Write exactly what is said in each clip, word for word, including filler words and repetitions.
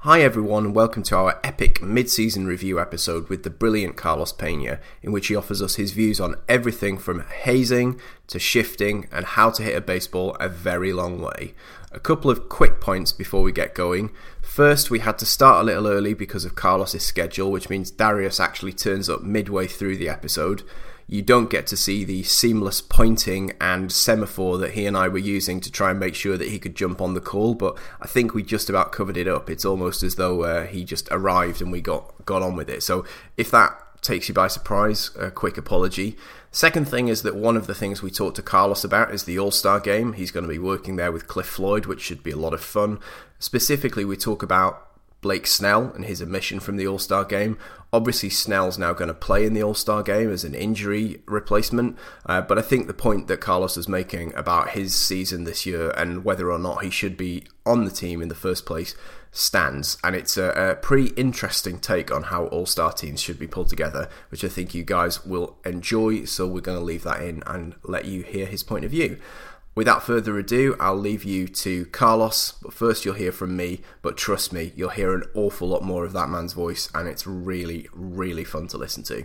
Hi everyone and welcome to our epic mid-season review episode with the brilliant Carlos Pena, in which he offers us his views on everything from hazing to shifting and how to hit a baseball a very long way. A couple of quick points before we get going. First, we had to start a little early because of Carlos's schedule, which means Darius actually turns up midway through the episode. You don't get to see the seamless pointing and semaphore that he and I were using to try and make sure that he could jump on the call, but I think we just about covered it up. It's almost as though uh, he just arrived and we got, got on with it. So if that takes you by surprise, a quick apology. Second thing is that one of the things we talked to Carlos about is the All-Star game. He's going to be working there with Cliff Floyd, which should be a lot of fun. Specifically, we talk about Blake Snell and his omission from the All-Star game. Obviously, Snell's now going to play in the All-Star game as an injury replacement, uh, but I think the point that Carlos is making about his season this year and whether or not he should be on the team in the first place stands, and it's a, a pretty interesting take on how All-Star teams should be pulled together, which I think you guys will enjoy, so we're going to leave that in and let you hear his point of view. Without further ado, I'll leave you to Carlos, but first you'll hear from me, but trust me, you'll hear an awful lot more of that man's voice, and it's really, really fun to listen to.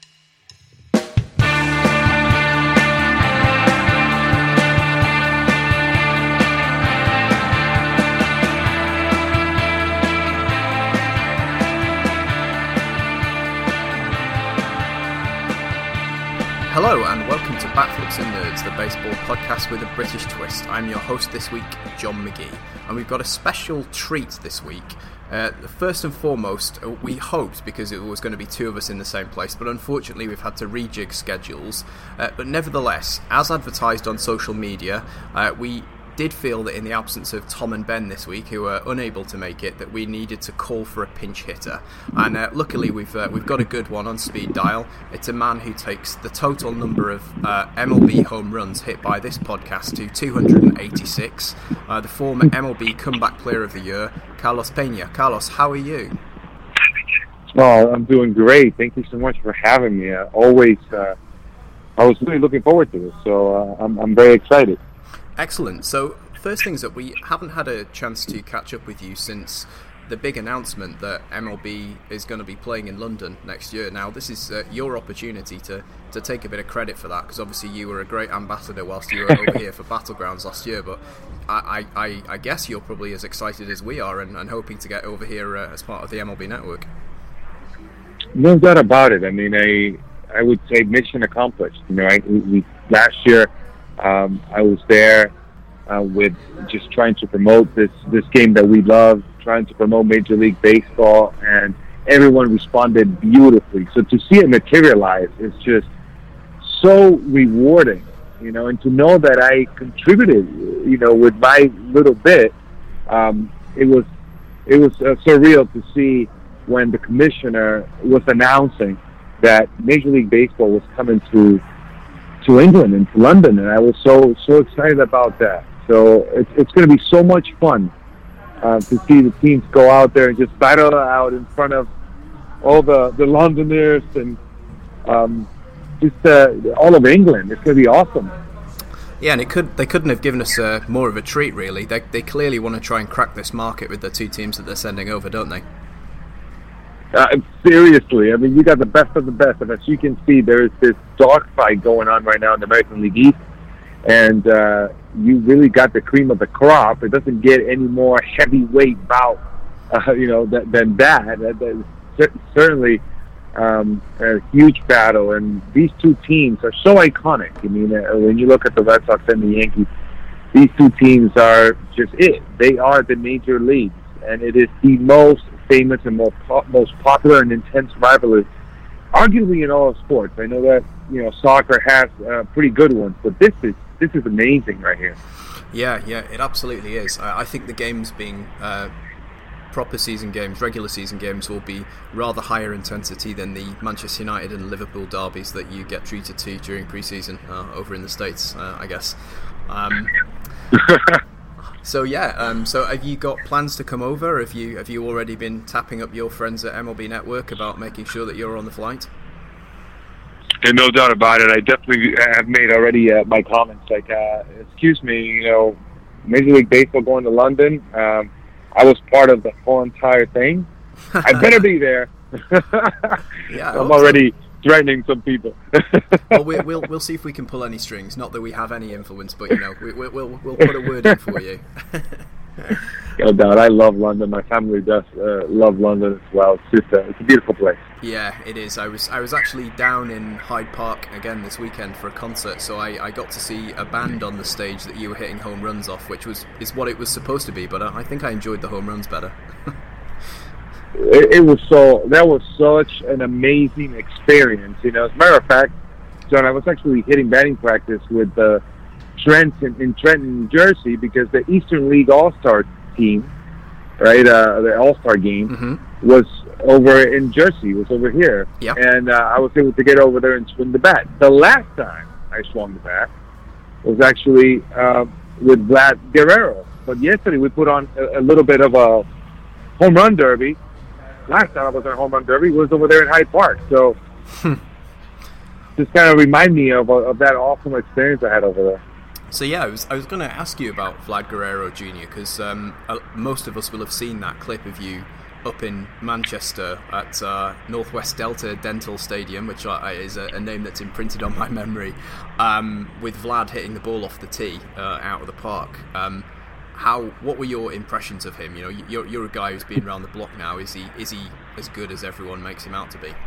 Hello and welcome to Batflips and Nerds, the baseball podcast with a British twist. I'm your host this week, John McGee, and we've got a special treat this week. Uh, first and foremost, we hoped, because it was going to be two of us in the same place, but unfortunately we've had to rejig schedules. Uh, but nevertheless, as advertised on social media, uh, we did feel that in the absence of Tom and Ben this week, who were unable to make it, that we needed to call for a pinch hitter. And uh, luckily we've uh, we've got a good one on speed dial. It's a man who takes the total number of uh, M L B home runs hit by this podcast to two hundred eighty-six. Uh, the former M L B Comeback Player of the Year, Carlos Pena. Carlos, how are you? Oh, I'm doing great. Thank you so much for having me. Uh, always, uh, I was really looking forward to this, so uh, I'm I'm very excited. Excellent. So, first things up, we haven't had a chance to catch up with you since the big announcement that M L B is going to be playing in London next year. Now, this is uh, your opportunity to, to take a bit of credit for that, because obviously you were a great ambassador whilst you were over here for Battlegrounds last year, but I, I, I guess you're probably as excited as we are and, and hoping to get over here uh, as part of the M L B network. No doubt about it. I mean, I I would say mission accomplished. You know, I, we, we, last year, Um, I was there uh, with just trying to promote this, this game that we love, trying to promote Major League Baseball, and everyone responded beautifully. So to see it materialize is just so rewarding, you know, and to know that I contributed, you know, with my little bit, um, it was it was uh, surreal to see when the commissioner was announcing that Major League Baseball was coming to to England and to London, and I was so so excited about that. So it's it's going to be so much fun uh, to see the teams go out there and just battle out in front of all the, the Londoners and um, just uh, all of England. It's going to be awesome. Yeah, and it could they couldn't have given us uh, more of a treat, really. They they clearly want to try and crack this market with the two teams that they're sending over, don't they? Uh, seriously, I mean, you got the best of the best, and as you can see, there's this dogfight going on right now in the American League East, and uh, you really got the cream of the crop. It doesn't get any more heavyweight bout, uh, you know, th- than that. that, that is certainly um, a huge battle, and these two teams are so iconic. I mean, uh, when you look at the Red Sox and the Yankees, these two teams are just it. They are the major leagues, and it is the most famous and most po- most popular and intense rivalry, arguably in all sports. I know that you know soccer has uh, pretty good ones, but this is this is amazing right here. Yeah, yeah, it absolutely is. I, I think the games being uh, proper season games, regular season games, will be rather higher intensity than the Manchester United and Liverpool derbies that you get treated to during pre-season uh, over in the States, uh, I guess. Um, So yeah, um, so have you got plans to come over? Have you have you already been tapping up your friends at M L B Network about making sure that you're on the flight? And no doubt about it. I definitely have made already uh, my comments. Like, uh, excuse me, you know, Major League Baseball going to London. Um, I was part of the whole entire thing, I better be there. Yeah, I'm already so. threatening some people. Well, we, we'll we'll see if we can pull any strings. Not that we have any influence, but you know, we, we, we'll we'll put a word in for you. No doubt. I love London. My family does uh, love London as well. It's just a, it's a beautiful place. Yeah, it is. I was I was actually down in Hyde Park again this weekend for a concert, so I, I got to see a band on the stage that you were hitting home runs off, which was is what it was supposed to be. But I think I enjoyed the home runs better. it, it was so that was such an amazing experience. You know, as a matter of fact, John, I was actually hitting batting practice with the. Uh, Trenton in Trenton, New Jersey, because the Eastern League All-Star team, right, uh, the All-Star game, mm-hmm. was over in Jersey, was over here. Yep. And uh, I was able to get over there and swing the bat. The last time I swung the bat was actually uh, with Vlad Guerrero. But yesterday we put on a, a little bit of a home run derby. Last time I was in a home run derby was over there in Hyde Park. So just kind of remind me of, of that awesome experience I had over there. So yeah, I was I was going to ask you about Vlad Guerrero Junior because um, uh, most of us will have seen that clip of you up in Manchester at uh, Northwest Delta Dental Stadium, which uh, is a, a name that's imprinted on my memory, um, with Vlad hitting the ball off the tee uh, out of the park. Um, how? What were your impressions of him? You know, you're you're a guy who's been around the block now. Is he is he as good as everyone makes him out to be?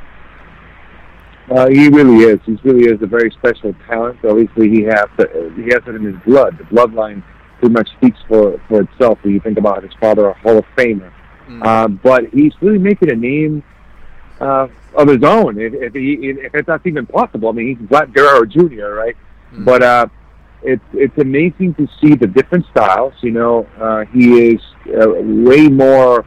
Uh, he really is. He really is a very special talent. Obviously, he has to, he has it in his blood. The bloodline pretty much speaks for for itself. When you think about his father, a Hall of Famer, mm. uh, but he's really making a name uh, of his own. If, if he if that's even possible, I mean, he's Vlad Guerrero Junior, right? Mm. But uh, it's it's amazing to see the different styles. You know, uh, he is uh, way more.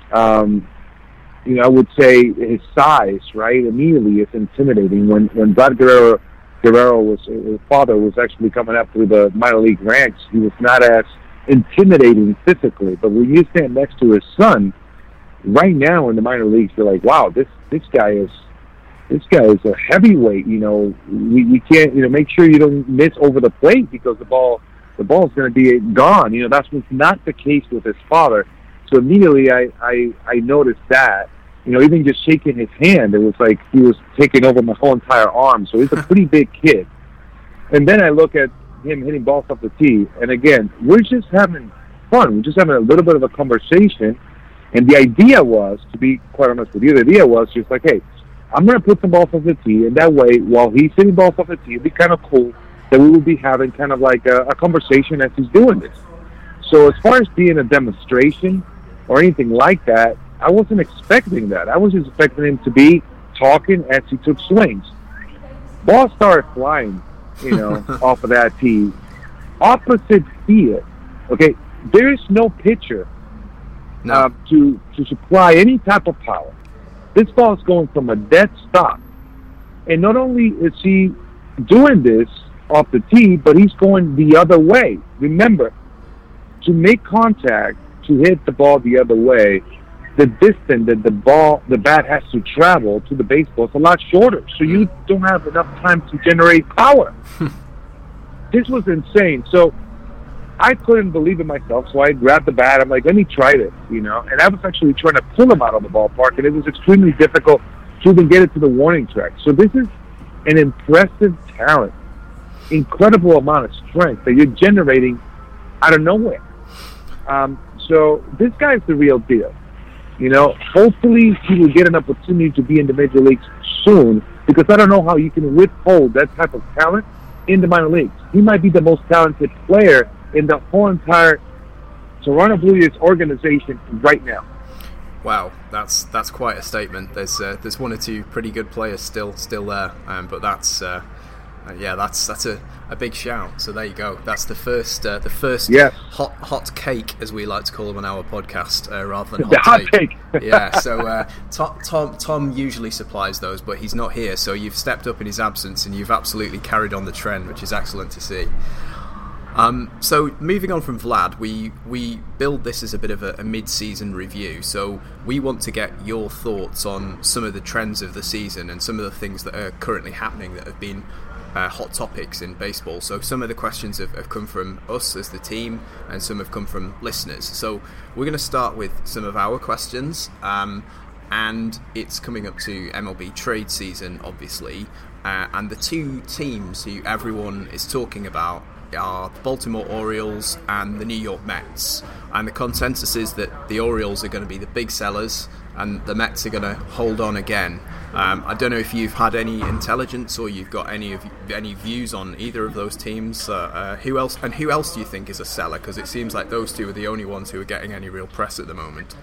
Um, You know, I would say his size, right, immediately is intimidating. When when Vlad Guerrero, Guerrero was his father was actually coming up through the minor league ranks, he was not as intimidating physically. But when you stand next to his son, right now in the minor leagues, you're like, wow, this this guy is this guy is a heavyweight. You know, we, we can't you know make sure you don't miss over the plate because the ball the ball is going to be gone. You know, that's what's not the case with his father. So immediately I I, I noticed that. You know, even just shaking his hand, it was like he was taking over my whole entire arm. So he's a pretty big kid. And then I look at him hitting balls off the tee, and again, we're just having fun. We're just having a little bit of a conversation. And the idea was, to be quite honest with you, the idea was just like, hey, I'm going to put some balls off the tee, and that way, while he's hitting balls off the tee, it'd be kind of cool that we will be having kind of like a, a conversation as he's doing this. So as far as being a demonstration or anything like that, I wasn't expecting that. I was just expecting him to be talking as he took swings. Ball started flying, you know, off of that tee. Opposite field. Okay, there is no pitcher no. Uh, to to supply any type of power. This ball is going from a dead stop. And not only is he doing this off the tee, but he's going the other way. Remember, to make contact, to hit the ball the other way, the distance that the ball, the bat has to travel to the baseball is a lot shorter. So you don't have enough time to generate power. This was insane. So I couldn't believe it myself. So I grabbed the bat. I'm like, let me try this, you know. And I was actually trying to pull him out of the ballpark, and it was extremely difficult to even get it to the warning track. So this is an impressive talent, incredible amount of strength that you're generating out of nowhere. Um, so this guy's the real deal. You know, hopefully he will get an opportunity to be in the major leagues soon, because I don't know how you can withhold that type of talent in the minor leagues. He might be the most talented player in the whole entire Toronto Blue Jays organization right now. Wow, that's that's quite a statement. There's uh, there's one or two pretty good players still still there, um, but that's uh, uh, yeah, that's that's a, a big shout. So there you go. That's the first uh, the first yes. hot hot cake, as we like to call them on our podcast, uh, rather than the hot, hot take. take. Yeah. So uh, Tom, Tom Tom usually supplies those, but he's not here. So you've stepped up in his absence, and you've absolutely carried on the trend, which is excellent to see. Um, so moving on from Vlad, we we build this as a bit of a, a mid-season review. So we want to get your thoughts on some of the trends of the season and some of the things that are currently happening that have been uh, hot topics in baseball. So some of the questions have, have come from us as the team, and some have come from listeners. So we're going to start with some of our questions, um, and it's coming up to M L B trade season, obviously, uh, and the two teams who everyone is talking about are the Baltimore Orioles and the New York Mets. And the consensus is that the Orioles are going to be the big sellers and the Mets are going to hold on again. Um, I don't know if you've had any intelligence or you've got any of any views on either of those teams. Uh, uh, who else and who else do you think is a seller? Because it seems like those two are the only ones who are getting any real press at the moment.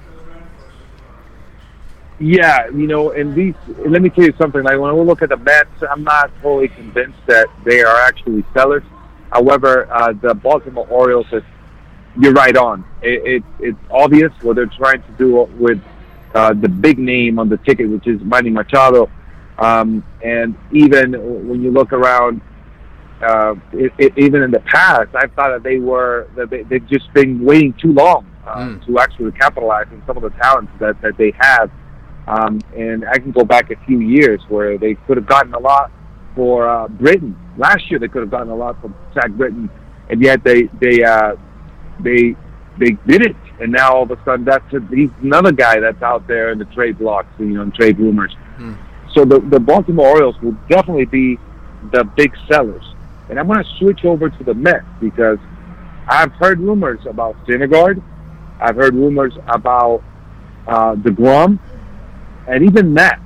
Yeah, you know, and these. Let me tell you something. Like when we look at the Mets, I'm not totally convinced that they are actually sellers. However, uh, the Baltimore Orioles, is, you're right on. It, it, it's obvious what they're trying to do with uh, the big name on the ticket, which is Manny Machado. Um, and even when you look around, uh, it, it, even in the past, I thought that they were that they, they've just been waiting too long uh, mm. to actually capitalize on some of the talents that, that they have. Um, and I can go back a few years where they could have gotten a lot for uh, Britton. Last year they could have gotten a lot from Zach Britton, and yet they they uh, they they didn't. And now all of a sudden that's a, he's another guy that's out there in the trade blocks, you know, in trade rumors. Hmm. So the the Baltimore Orioles will definitely be the big sellers. And I'm going to switch over to the Mets because I've heard rumors about Syndergaard, I've heard rumors about uh, DeGrom, and even Matt.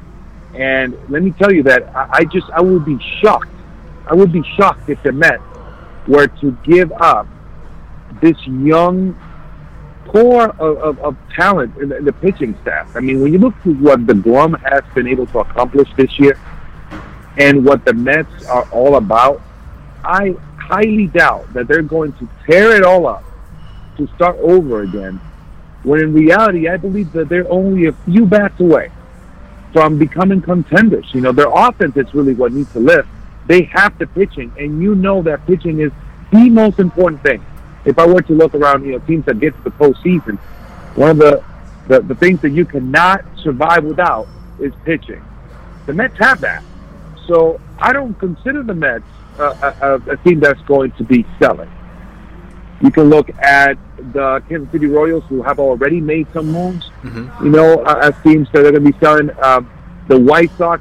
And let me tell you that I, I just, I would be shocked. I would be shocked if the Mets were to give up this young core of, of, of talent in the, in the pitching staff. I mean, when you look at what the DeGrom has been able to accomplish this year and what the Mets are all about, I highly doubt that they're going to tear it all up to start over again, when in reality, I believe that they're only a few bats away from becoming contenders. You know, their offense is really what needs to lift. They have the pitching, and you know that pitching is the most important thing. If I were to look around, you know, teams that get to the postseason, one of the, the, the things that you cannot survive without is pitching. The Mets have that. So I don't consider the Mets uh, a, a team that's going to be selling. You can look at the Kansas City Royals, who have already made some moves, mm-hmm. you know, uh, as teams that are going to be selling. Um, the White Sox,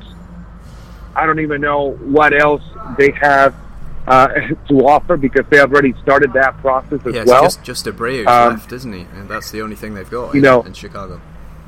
I don't even know what else they have uh, to offer because they have already started that process as yeah, well. Yeah, just, just Abreu um, left, isn't he? And that's the only thing they've got you in, know, in Chicago.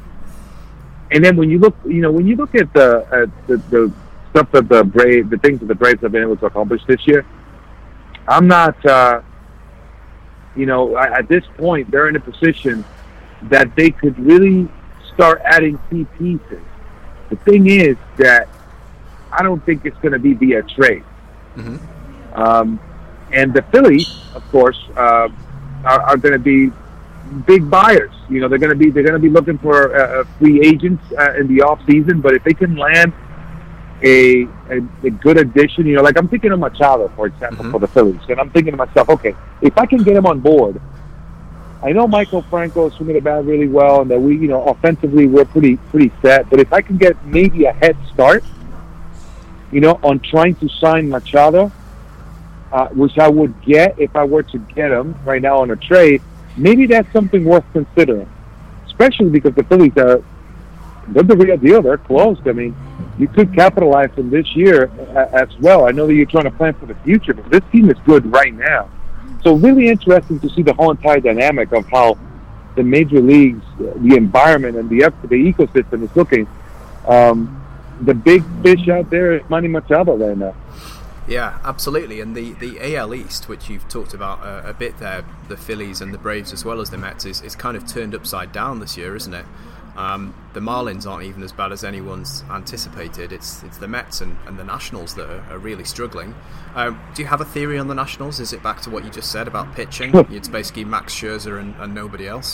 And then when you look, you know, when you look at the at the, the stuff that the Braves, the things that the Braves have been able to accomplish this year, I'm not. Uh, You know, at this point, they're in a position that they could really start adding key pieces. The thing is that I don't think it's going to be via trade. Mm-hmm. Um, and the Phillies, of course, uh, are, are going to be big buyers. You know, they're going to be they're going to be looking for uh, free agents uh, in the off season. But if they can land a, a a good addition, you know, like I'm thinking of Machado, for example, mm-hmm. for the Phillies, and I'm thinking to myself, okay, if I can get him on board, I know Michael Franco is swinging the bat really well, and that we, you know, offensively we're pretty pretty set. But if I can get maybe a head start, you know, on trying to sign Machado, uh, which I would get if I were to get him right now on a trade, maybe that's something worth considering, especially because the Phillies are they're the real deal. They're close. I mean, you could capitalize on this year as well. I know that you're trying to plan for the future, but this team is good right now. So really interesting to see the whole entire dynamic of how the major leagues, the environment, and the the ecosystem is looking. Um, the big fish out there is Manny Machado right now. Yeah, absolutely. And the, the A L East, which you've talked about uh, a bit there, the Phillies and the Braves as well as the Mets, is, is kind of turned upside down this year, isn't it? Um, the Marlins aren't even as bad as anyone's anticipated. It's it's the Mets and, and the Nationals that are, are really struggling. Um, do you have a theory on the Nationals? Is it back to what you just said about pitching? It's basically Max Scherzer and, and nobody else?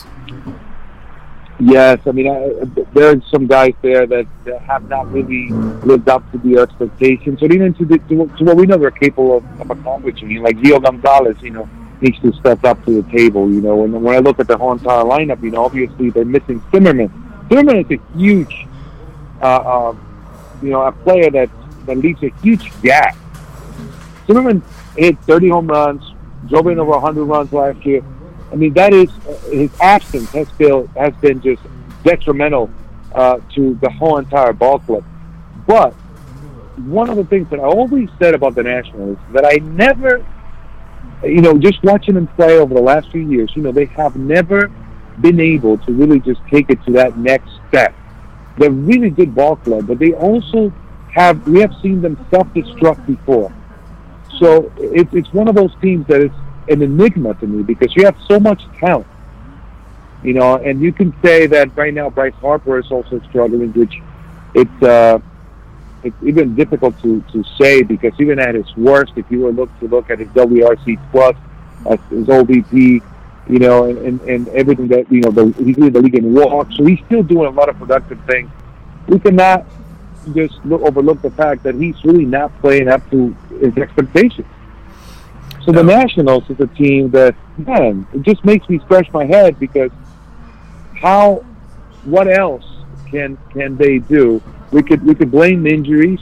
Yes, I mean, I, there are some guys there that, that have not really lived up to the expectations, or even to, the, to, to what we know they're capable of, of accomplishing. Like Gio Gonzalez, you know, needs to step up to the table, you know. And when I look at the whole entire lineup, you know, obviously they're missing Zimmerman. Zimmerman is a huge, uh, uh, you know, a player that, that leaves a huge gap Zimmerman hit thirty home runs, drove in over one hundred runs last year. I mean, that is his absence has been has been just detrimental uh, to the whole entire ball club. But one of the things that I always said about the Nationals is that I never, you know, just watching them play over the last few years, you know, they have never been able to really just take it to that next step. They're a really good ball club, but they also have, we have seen them self-destruct before. So it, it's one of those teams that is an enigma to me because you have so much talent. You know, and you can say that right now Bryce Harper is also struggling, which it's uh, it's even difficult to, to say because even at his worst, if you were look to look at his W R C plus, uh, his O B P, you know, and, and, and everything that, you know, the, he's leading the league in walks, so he's still doing a lot of productive things. We cannot just look, overlook the fact that he's really not playing up to his expectations. So no. The Nationals is a team that, man, it just makes me scratch my head because how, what else can can they do? We could we could blame injuries,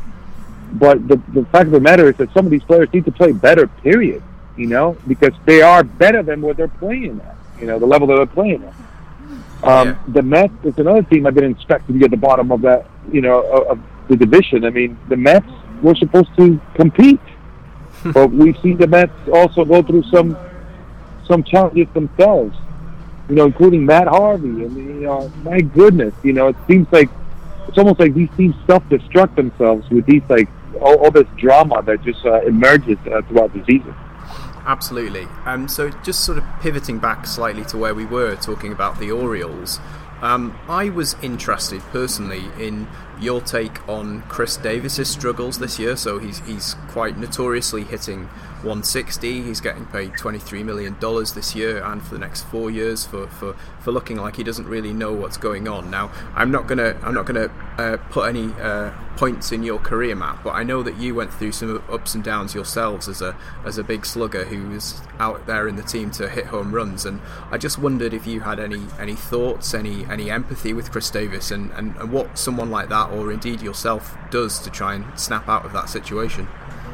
but the the fact of the matter is that some of these players need to play better. Period. You know, because they are better than what they're playing at. You know, the level that they're playing at. Um, yeah. The Mets is another team I've been expecting to be at the bottom of that. You know, of, of the division. I mean, the Mets were supposed to compete, but we've seen the Mets also go through some some challenges themselves. You know, including Matt Harvey. I mean, you know, my goodness, you know, it seems like it's almost like these teams self-destruct themselves with these like all, all this drama that just uh, emerges uh, throughout the season. Absolutely. Um, so just sort of pivoting back slightly to where we were talking about the Orioles, um, I was interested personally in your take on Chris Davis's struggles this year. So he's he's quite notoriously hitting one sixty. He's getting paid twenty-three million dollars this year and for the next four years for, for, for looking like he doesn't really know what's going on. Now, I'm not gonna I'm not gonna uh, put any uh, points in your career map, but I know that you went through some ups and downs yourselves as a as a big slugger who was out there in the team to hit home runs. And I just wondered if you had any any thoughts, any any empathy with Chris Davis, and, and, and what someone like that, or indeed yourself, does to try and snap out of that situation.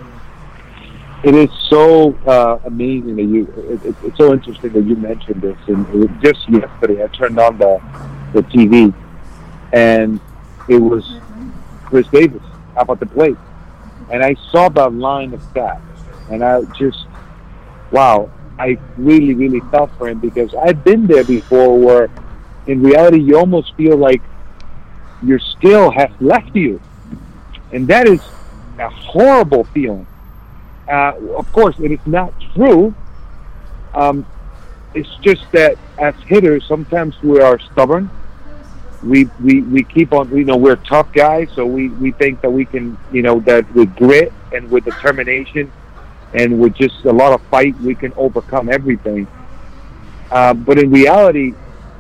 It is so uh, amazing that you. It, it, it's so interesting that you mentioned this. And it, just yesterday, I turned on the the T V, and it was Chris Davis up at the plate, and I saw the line of stats, and I just, wow, I really, really felt for him because I've been there before, where in reality you almost feel like your skill has left you, and that is a horrible feeling. Uh, of course, it is not true. Um, it's just that as hitters, sometimes we are stubborn. We, we we keep on, you know, we're tough guys, so we, we think that we can, you know, that with grit and with determination and with just a lot of fight, we can overcome everything. Uh, but in reality,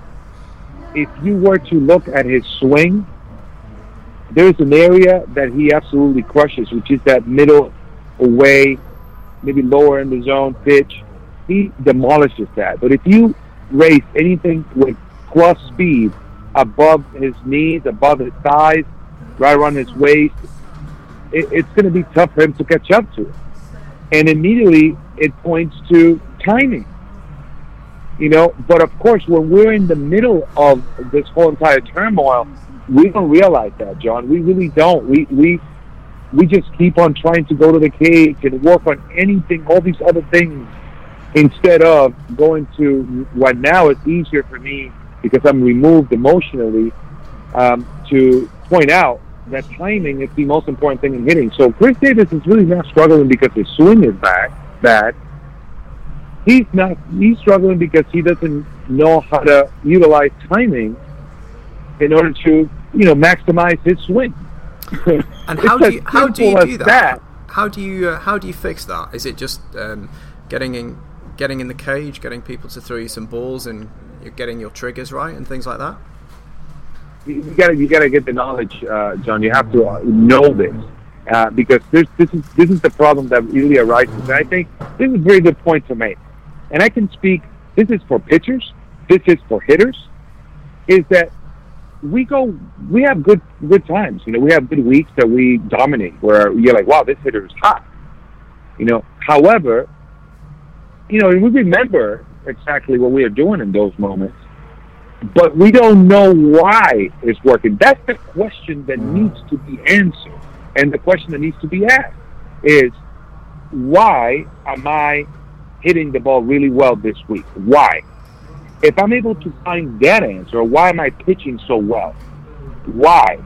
if you were to look at his swing, there's an area that he absolutely crushes, which is that middle away, maybe lower in the zone pitch. He demolishes that. But if you race anything with plus speed above his knees, above his thighs, right around his waist, it, it's going to be tough for him to catch up to. And immediately it points to timing. You know, but of course, when we're in the middle of this whole entire turmoil, we don't realize that, John. We really don't. We we we just keep on trying to go to the cage and work on anything, all these other things, instead of going to what now is easier for me because I'm removed emotionally, um, to point out that timing is the most important thing in hitting. So Chris Davis is really not struggling because his swing is bad. bad. He's not. He's struggling because he doesn't know how to utilize timing in order to, you know, maximize his swing. And how do you how do you do that? that? How do you uh, how do you fix that? Is it just um, getting in getting in the cage, getting people to throw you some balls, and you're getting your triggers right and things like that? You gotta you gotta get the knowledge, uh, John. You have to uh, know this uh, because this this is this is the problem that really arises. And I think this is a very good point to make. And I can speak. This is for pitchers. This is for hitters. Is that we go, we have good good times. You know, we have good weeks that we dominate, where you're like, wow, this hitter is hot. You know, however, you know, and we remember exactly what we are doing in those moments, but we don't know why it's working. That's the question that needs to be answered. And the question that needs to be asked is, why am I hitting the ball really well this week? Why? If I'm able to find that answer, why am I pitching so well? Why?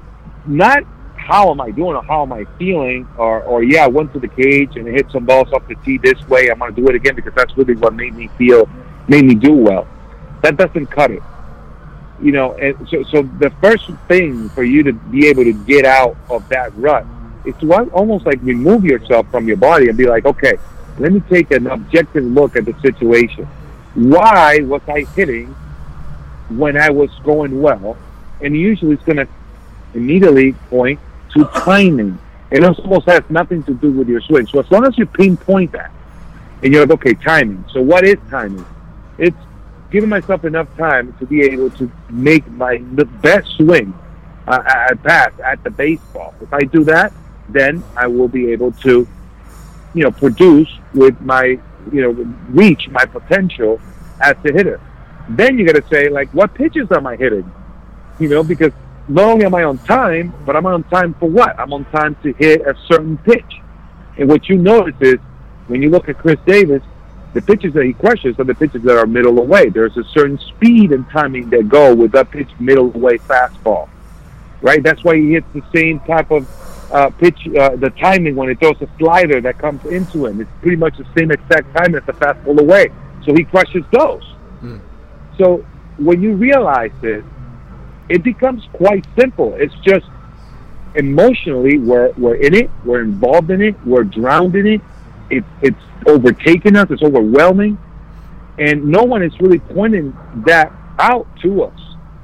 Not how am I doing or how am I feeling, or, or yeah, I went to the cage and hit some balls off the tee this way, I'm going to do it again because that's really what made me feel, made me do well. That doesn't cut it. You know, and so, so the first thing for you to be able to get out of that rut is to almost like remove yourself from your body and be like, okay, let me take an objective look at the situation. Why was I hitting when I was going well? And usually it's going to immediately point to timing. It almost has nothing to do with your swing. So as long as you pinpoint that, and you're like, okay, timing. So what is timing? It's giving myself enough time to be able to make my the best swing uh, at pass at the baseball. If I do that, then I will be able to, you know, produce with my, you know, reach my potential as a hitter. Then you got to say, like, what pitches am I hitting? You know, because not only am I on time, but I'm on time for what? I'm on time to hit a certain pitch. And what you notice is, when you look at Chris Davis, the pitches that he crushes are the pitches that are middle away. There's a certain speed and timing that go with that pitch middle away fastball, right? That's why he hits the same type of uh, pitch, uh, the timing when it throws a slider that comes into him. It's pretty much the same exact time as the fastball away. So he crushes those. Mm. So when you realize this, it becomes quite simple. It's just emotionally we're we're in it, we're involved in it, we're drowned in it. It's it's overtaken us, it's overwhelming, and no one is really pointing that out to us.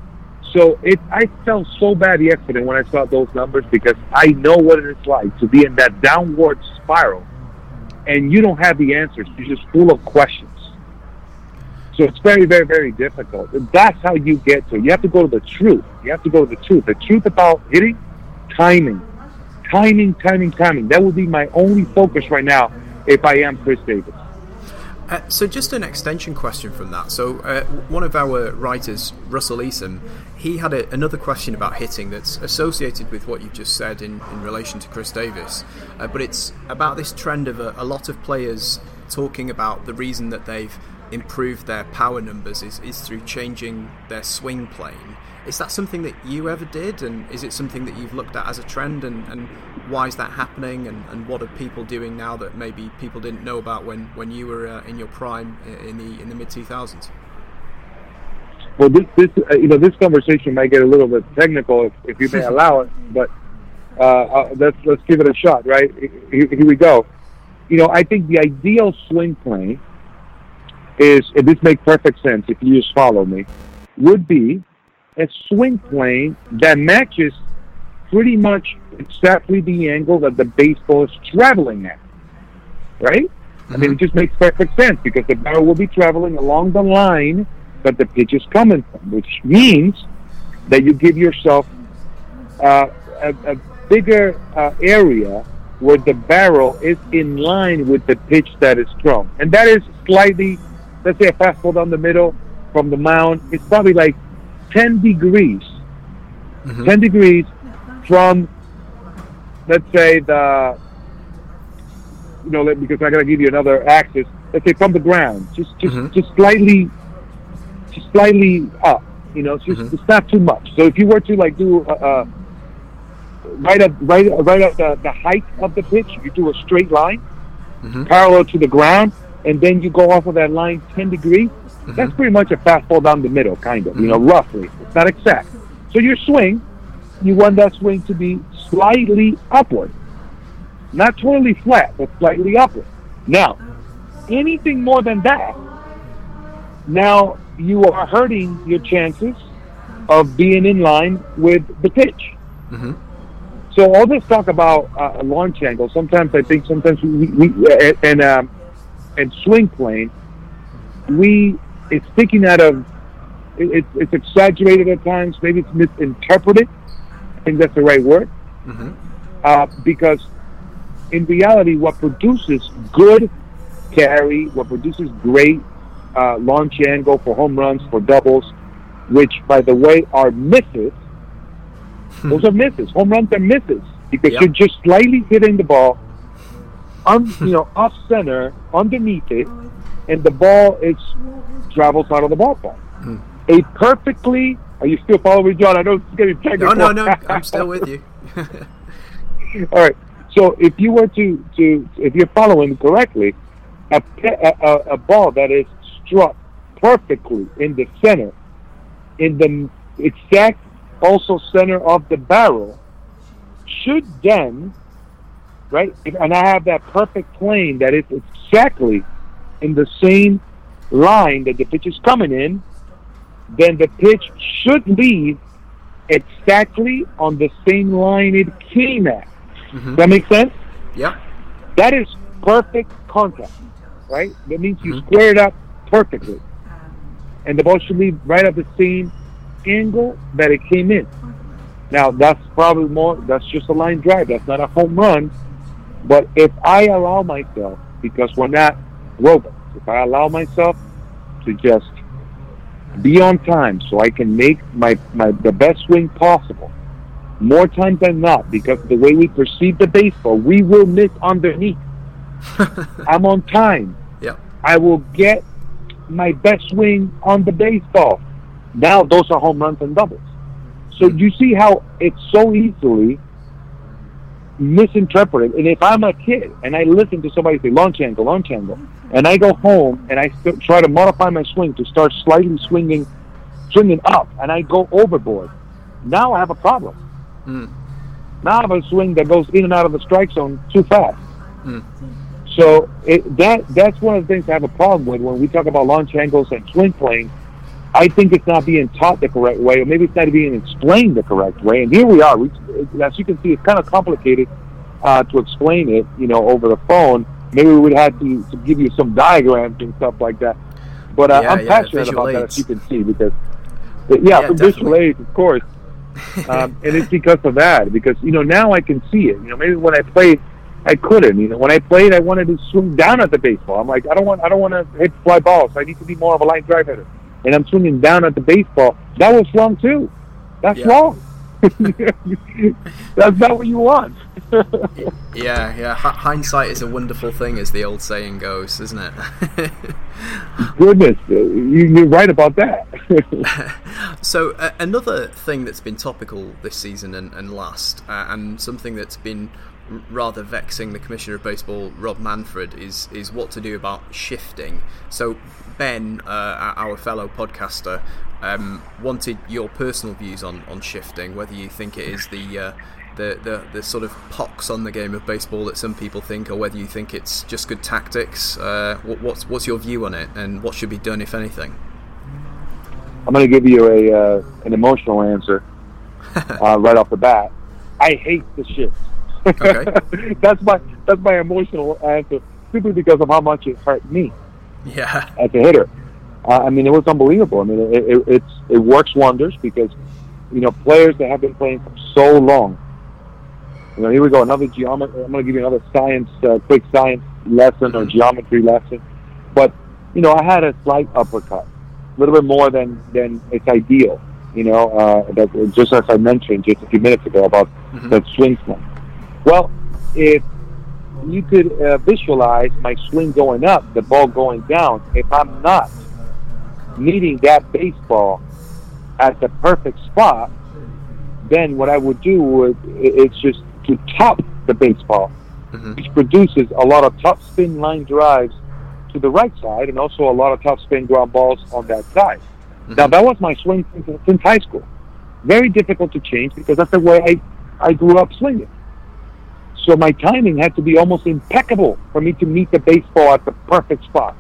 So it I felt so bad yesterday when I saw those numbers, because I know what it's like to be in that downward spiral and you don't have the answers. You're just full of questions. So it's very, very, very difficult. And that's how you get to it. You have to go to the truth. You have to go to the truth. The truth about hitting, timing. Timing, timing, timing. That would be my only focus right now if I am Chris Davis. Uh, so just an extension question from that. So uh, one of our writers, Russell Eason, he had a, another question about hitting that's associated with what you've just said in, in relation to Chris Davis. Uh, but it's about this trend of a, a lot of players talking about the reason that they've improved their power numbers is, is through changing their swing plane. Is that something that you ever did, and is it something that you've looked at as a trend, and, and why is that happening, and, and what are people doing now that maybe people didn't know about when, when you were uh, in your prime in the in the mid two thousands? Well, this, this uh, you know this conversation might get a little bit technical if, if you may allow it, but uh, uh, let's let's give it a shot, right? Here, here we go. You know, I think the ideal swing plane is, and this makes perfect sense if you just follow me, would be a swing plane that matches pretty much exactly the angle that the baseball is traveling at, right? Mm-hmm. I mean, it just makes perfect sense, because the barrel will be traveling along the line that the pitch is coming from, which means that you give yourself uh, a, a bigger uh, area where the barrel is in line with the pitch that is thrown. And that is slightly, let's say a fastball down the middle from the mound, it's probably like ten degrees. Mm-hmm. ten degrees from, let's say, the, you know, because I got to give you another axis, let's say from the ground, just just, mm-hmm. just slightly, just slightly up, you know, it's just, mm-hmm. it's not too much. So if you were to like do a, a right up, right, right up the, the height of the pitch, you do a straight line, mm-hmm. parallel to the ground, and then you go off of that line ten degrees, mm-hmm. that's pretty much a fastball down the middle, kind of, mm-hmm. you know, roughly. It's not exact. So your swing, you want that swing to be slightly upward. Not totally flat, but slightly upward. Now, anything more than that, now you are hurting your chances of being in line with the pitch. Mm-hmm. So all this talk about uh, launch angle, sometimes I think sometimes we, we and um, and swing plane, we it's sticking out of it, it's exaggerated at times. Maybe it's misinterpreted. I think that's the right word, mm-hmm. uh, because in reality, what produces good carry, what produces great uh, launch angle for home runs, for doubles, which, by the way, are misses. Those are misses. Home runs are misses because yep. you're just slightly hitting the ball, un, you know, off center, underneath it, and the ball is travels out of the ballpark. Hmm. A perfectly. Are you still following, John? I know it's getting technical. No, no, no. I'm still with you. All right. So if you were to, to if you're following correctly, a, a, a ball that is struck perfectly in the center, in the exact also center of the barrel, should then, right, and I have that perfect plane that is exactly in the same line that the pitch is coming in, then the pitch should leave exactly on the same line it came at. Mm-hmm. Does that make sense? Yeah. That is perfect contact, right? That means you Mm-hmm. square it up perfectly. And the ball should leave right at the same angle that it came in. Now, that's probably more, that's just a line drive. That's not a home run. But if I allow myself, because we're not robots, if I allow myself to just be on time so I can make my, my the best swing possible, more times than not, because of the way we perceive the baseball, we will miss underneath. I'm on time. Yeah. I will get my best swing on the baseball. Now those are home runs and doubles. So you see how it's so easily misinterpreted. And if I'm a kid and I listen to somebody say launch angle, launch angle, and I go home and I st- try to modify my swing to start slightly swinging, swinging up, and I go overboard, now I have a problem. Mm. Now I have a swing that goes in and out of the strike zone too fast. Mm. So it, that that's one of the things I have a problem with when we talk about launch angles and swing playing. I think it's not being taught the correct way, or maybe it's not being explained the correct way. And here we are. We, as you can see, it's kind of complicated uh, to explain it, you know, over the phone. Maybe we would have to, to give you some diagrams and stuff like that. But uh, yeah, I'm yeah, passionate about aids. that, as you can see, because yeah, yeah from definitely. visual aids, of course. um, and it's because of that. Because you know now I can see it. You know, maybe when I played, I couldn't. You know, when I played, I wanted to swing down at the baseball. I'm like, I don't want, I don't want to hit fly balls. I need to be more of a line drive hitter. And I'm swinging down at the baseball. That was wrong too. That's yeah. wrong. That's not what you want. yeah, yeah. H- hindsight is a wonderful thing, as the old saying goes, isn't it? Goodness, you're right about that. So uh, another thing that's been topical this season and, and last, uh, and something that's been r- rather vexing the Commissioner of Baseball, Rob Manfred, is is what to do about shifting. So Ben, uh, our fellow podcaster, um, wanted your personal views on, on shifting, whether you think it is the, uh, the, the the sort of pox on the game of baseball that some people think, or whether you think it's just good tactics. Uh, what, what's what's your view on it, and what should be done, if anything? I'm going to give you a uh, an emotional answer uh, right off the bat. I hate the shift. Okay. that's my that's my emotional answer, simply because of how much it hurt me. Yeah. As a hitter, uh, I mean, it was unbelievable. I mean, it, it, it's it works wonders because you know players that have been playing for so long. You know, here we go, another geometry. I'm going to give you another science, uh, quick science lesson or geometry lesson. But you know, I had a slight uppercut, a little bit more than than it's ideal. You know, uh, that just as I mentioned just a few minutes ago about mm-hmm. that swing slam. Well, if you could uh, visualize my swing going up, the ball going down. If I'm not meeting that baseball at the perfect spot, then what I would do would it's just to top the baseball, mm-hmm. which produces a lot of top spin line drives to the right side, and also a lot of top spin ground balls on that side. Mm-hmm. Now that was my swing since, since high school. Very difficult to change because that's the way I, I grew up swinging. So my timing had to be almost impeccable for me to meet the baseball at the perfect spot.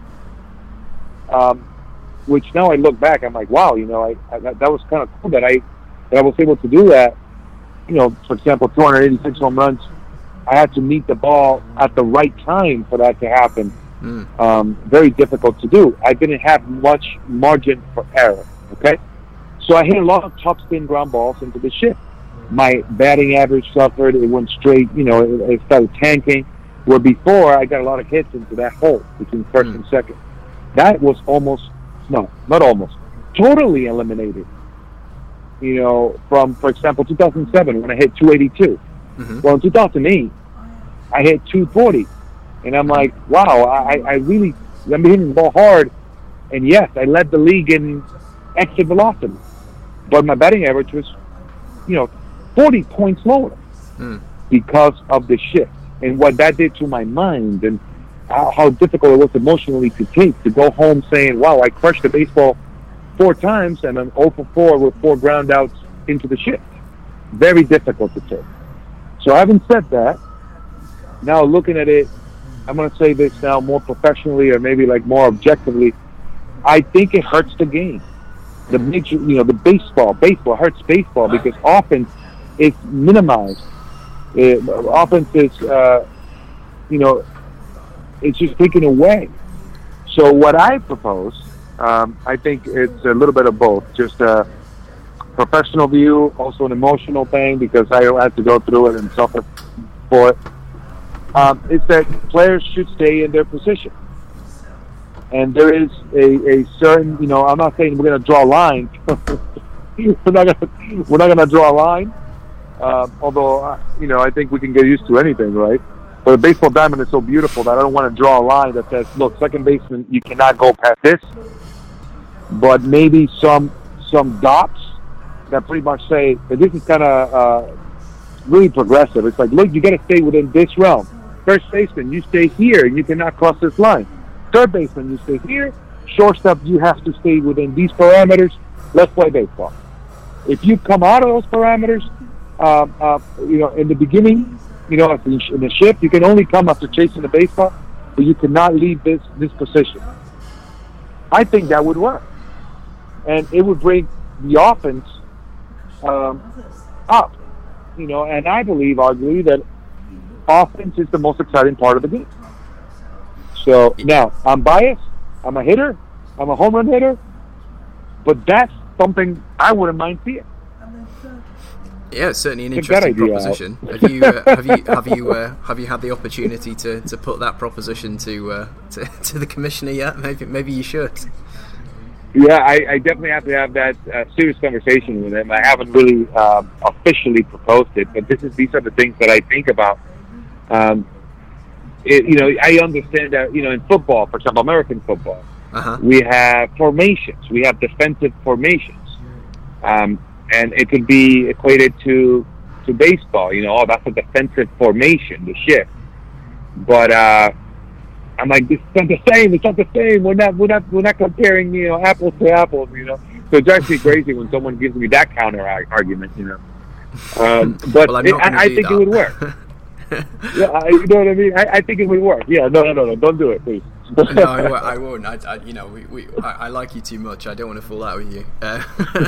Um, which now I look back, I'm like, wow, you know, I, I that, that was kind of cool that I that I was able to do that. You know, for example, two hundred eighty-six home runs. I had to meet the ball at the right time for that to happen. Mm. Um, very difficult to do. I didn't have much margin for error. Okay, so I hit a lot of top spin ground balls into the shift. My batting average suffered. It went straight, you know, it, it started tanking. Where before I got a lot of hits into that hole between first mm. and second. That was almost, no, not almost, totally eliminated. You know, from, for example, two thousand seven when I hit two eighty-two. Mm-hmm. Well, in two thousand eight, I hit two forty. And I'm like, wow, I, I really, I'm hitting the ball hard. And yes, I led the league in exit velocity. But my batting average was, you know, forty points lower mm. because of the shift. And what that did to my mind and how, how difficult it was emotionally to take, to go home saying, wow, I crushed the baseball four times and I'm oh for four with four ground outs into the shift. Very difficult to take. So having said that, now looking at it, I'm going to say this now more professionally or maybe like more objectively, I think it hurts the game. The major, you know, the baseball, baseball hurts baseball because offense is minimized. It, offense is, uh, you know, it's just taken away. So what I propose, um, I think it's a little bit of both. Just a professional view, also an emotional thing because I had to go through it and suffer for it. Um, is that players should stay in their position. And there is a, a certain, you know, I'm not saying we're going to draw a line. we're not going we're not going to draw a line. Uh, although, uh, you know, I think we can get used to anything, right? But a baseball diamond is so beautiful that I don't want to draw a line that says, look, second baseman, you cannot go past this. But maybe some some dots that pretty much say that this is kind of uh, really progressive. It's like, look, you got to stay within this realm. First baseman, you stay here and you cannot cross this line. Third baseman, you stay here. Shortstop, you have to stay within these parameters. Let's play baseball. If you come out of those parameters, uh, uh, you know, in the beginning, you know, in the shift, you can only come after chasing the baseball, but you cannot leave this this position. I think that would work, and it would bring the offense um, up. You know, and I believe, arguably, that offense is the most exciting part of the game. So now I'm biased. I'm a hitter. I'm a home run hitter. But that's something I wouldn't mind seeing. Yeah, it's certainly an interesting proposition. Have you uh, have you have you uh, have you had the opportunity to, to put that proposition to, uh, to to the commissioner yet? Maybe maybe you should. Yeah, I, I definitely have to have that uh, serious conversation with him. I haven't really uh, officially proposed it, but this is these are the things that I think about. Um, it, you know, I understand that, you know, in football, for example, American football, uh-huh. we have formations. We have defensive formations. Um, and it could be equated to to baseball. You know, oh, that's a defensive formation, the shift. But uh, I'm like, it's not the same. It's not the same. We're not. We're not. We're not comparing, you know, apples to apples. You know, so it drives me crazy when someone gives me that counter argument. You know, um, but well, it, I, I think that. It would work. Yeah, I, you know what I mean. I, I think it would work. Yeah, no, no, no, no. Don't do it, please. No, I, I won't. I, I, you know, we, we I, I like you too much. I don't want to fall out with you. Uh,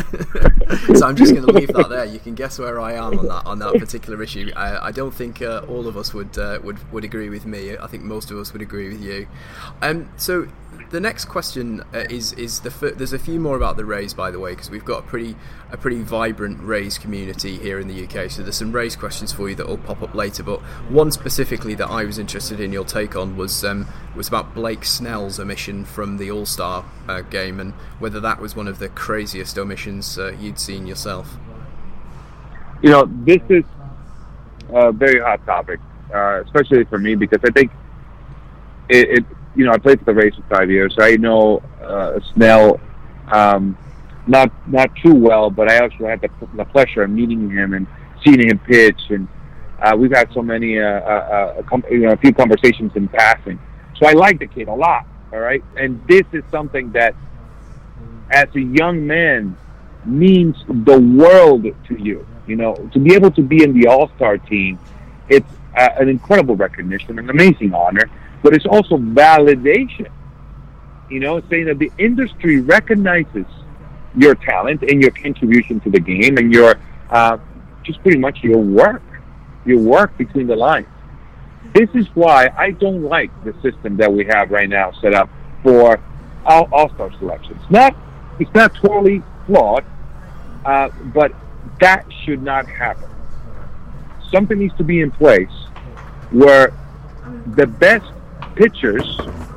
so I'm just going to leave that there. You can guess where I am on that on that particular issue. I, I don't think uh, all of us would uh, would would agree with me. I think most of us would agree with you. Um, so the next question uh, is is the f- there's a few more about the Rays, by the way, because we've got a pretty a pretty vibrant Rays community here in the U K. So there's some Rays questions for you that will pop up later. But one specifically that I was interested in your take on was um, was about Blake Snell's omission from the All-Star uh, game, and whether that was one of the craziest omissions uh, you'd seen yourself. You know, this is a very hot topic, uh, especially for me, because I think it, it you know, I played for the Rays for five years, so I know uh, Snell um, not not too well, but I also had the, the pleasure of meeting him and seeing him pitch, and uh, we've had so many, uh, uh, uh, com- you know, a few conversations in passing. So I like the kid a lot, all right? And this is something that, as a young man, means the world to you. You know, to be able to be in the All-Star team, it's uh, an incredible recognition, an amazing honor, but it's also validation. You know, saying that the industry recognizes your talent and your contribution to the game and your, uh, just pretty much your work, your work between the lines. This is why I don't like the system that we have right now set up for all All-Star selections. It's not, it's not totally flawed, uh, but that should not happen. Something needs to be in place where the best pitchers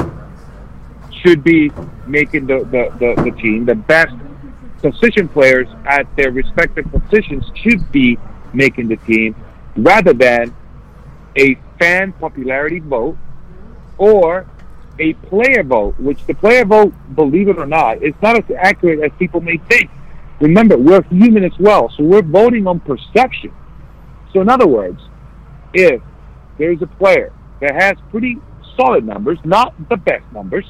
should be making the, the, the, the team. The best position players at their respective positions should be making the team, rather than a fan popularity vote or a player vote, which the player vote, believe it or not, is not as accurate as people may think. Remember, we're human as well, so we're voting on perception. So in other words, if there's a player that has pretty solid numbers, not the best numbers,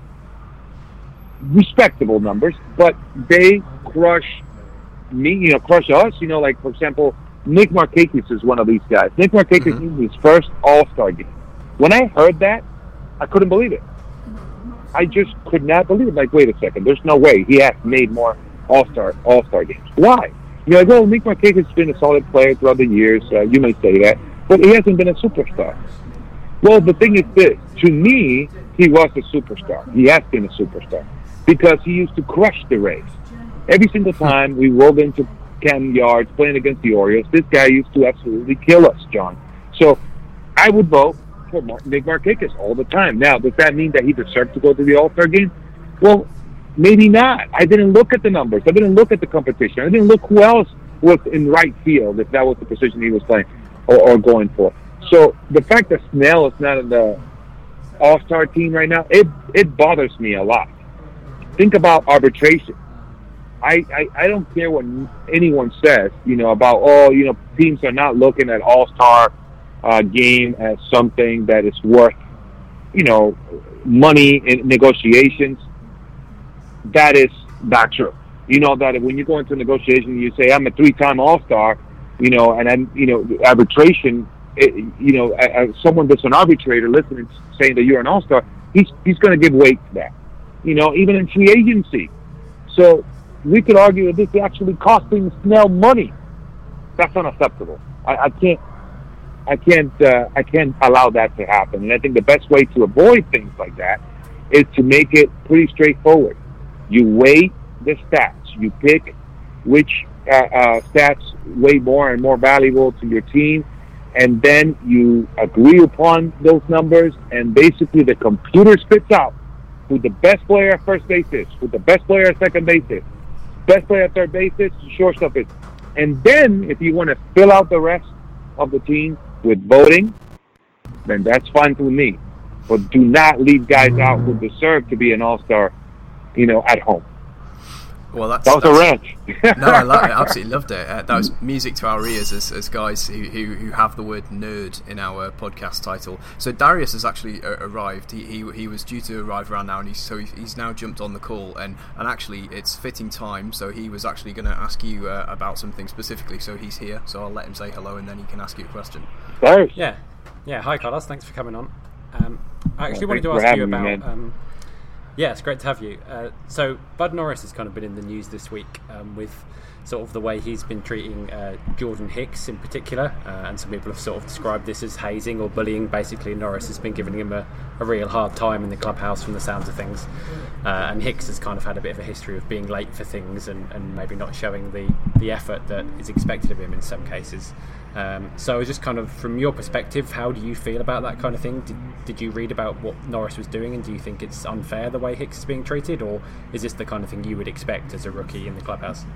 respectable numbers, but they crush me, you know, crush us, you know, like, for example, Nick Markakis is one of these guys. Nick Markakis mm-hmm. is his first All-Star game. When I heard that, I couldn't believe it. I just could not believe it. Like, wait a second, there's no way he has made more All-Star All-Star games. Why? You're like, well, Nick Markakis has been a solid player throughout the years. Uh, you may say that, but he hasn't been a superstar. Well, the thing is this. To me, he was a superstar. He has been a superstar because he used to crush the Rays. Every single time we rolled into Camden Yards playing against the Orioles, this guy used to absolutely kill us, John. So I would vote for Nick Markakis all the time. Now, does that mean that he deserved to go to the All-Star game? Well, maybe not. I didn't look at the numbers. I didn't look at the competition. I didn't look who else was in right field, if that was the position he was playing or, or going for. So the fact that Snell is not in the All-Star team right now, it it bothers me a lot. Think about arbitration. I, I, I don't care what anyone says, you know, about, oh, you know, teams are not looking at All-Star uh, game as something that is worth, you know, money in negotiations. That is not true. You know, that when you go into a negotiation, you say, I'm a three-time All-Star, you know, and then, you know, arbitration, it, you know, as someone that's an arbitrator listening, saying that you're an All-Star, he's, he's going to give weight to that. You know, even in free agency. So we could argue that this is actually costing Snell money. That's unacceptable. I, I can't, I can't, uh, I can't allow that to happen. And I think the best way to avoid things like that is to make it pretty straightforward. You weigh the stats. You pick which uh, uh, stats weigh more and more valuable to your team, and then you agree upon those numbers. And basically, the computer spits out who the best player at first base is, who the best player at second base is, best player at third base is, shortstop is. And then, if you want to fill out the rest of the team with voting, then that's fine with me. But do not leave guys out who deserve to be an All-Star, you know, at home. Well, that's, that was that's, a ranch. No, I, love it. I absolutely loved it. Uh, that was music to our ears as, as guys who, who, who have the word nerd in our podcast title. So Darius has actually uh, arrived. He, he he was due to arrive around now, and he's, so he's now jumped on the call. And, and actually, it's fitting time. So he was actually going to ask you uh, about something specifically. So he's here. So I'll let him say hello, and then he can ask you a question. Darius. Yeah, yeah. Hi, Carlos. Thanks for coming on. Um, I actually well, wanted to ask you about. Me, um, Yeah, it's great to have you. Uh, so, Bud Norris has kind of been in the news this week um, with sort of the way he's been treating uh, Jordan Hicks in particular, uh, and some people have sort of described this as hazing or bullying. Basically, Norris has been giving him a, a real hard time in the clubhouse from the sounds of things, uh, and Hicks has kind of had a bit of a history of being late for things and, and maybe not showing the, the effort that is expected of him in some cases. Um, so just kind of from your perspective, how do you feel about that kind of thing? Did, did you read about what Norris was doing, and do you think it's unfair the way Hicks is being treated, or is this the kind of thing you would expect as a rookie in the clubhouse?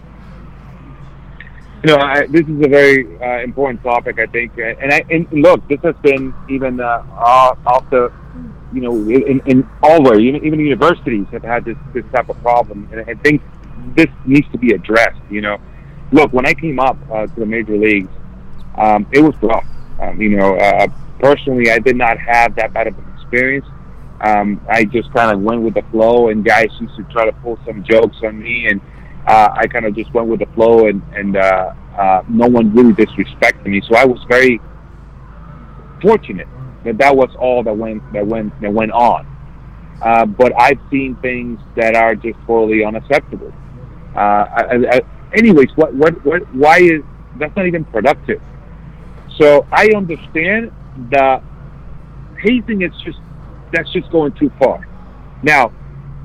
You know, I, this is a very uh, important topic, I think. And, I, and look, this has been even uh, off the, you know, in, in all where, even, even universities have had this, this type of problem. And I think this needs to be addressed, you know. Look, when I came up uh, to the major leagues, Um, it was rough. Um, you know, uh, personally, I did not have that bad of an experience. Um, I just kind of went with the flow, and guys used to try to pull some jokes on me, and uh, I kind of just went with the flow, and, and uh, uh, no one really disrespected me. So I was very fortunate that that was all that went that went that went on. Uh, but I've seen things that are just totally unacceptable. Uh, I, I, anyways, what, what, what, why is that's not even productive? So I understand that hazing is just, that's just going too far. Now,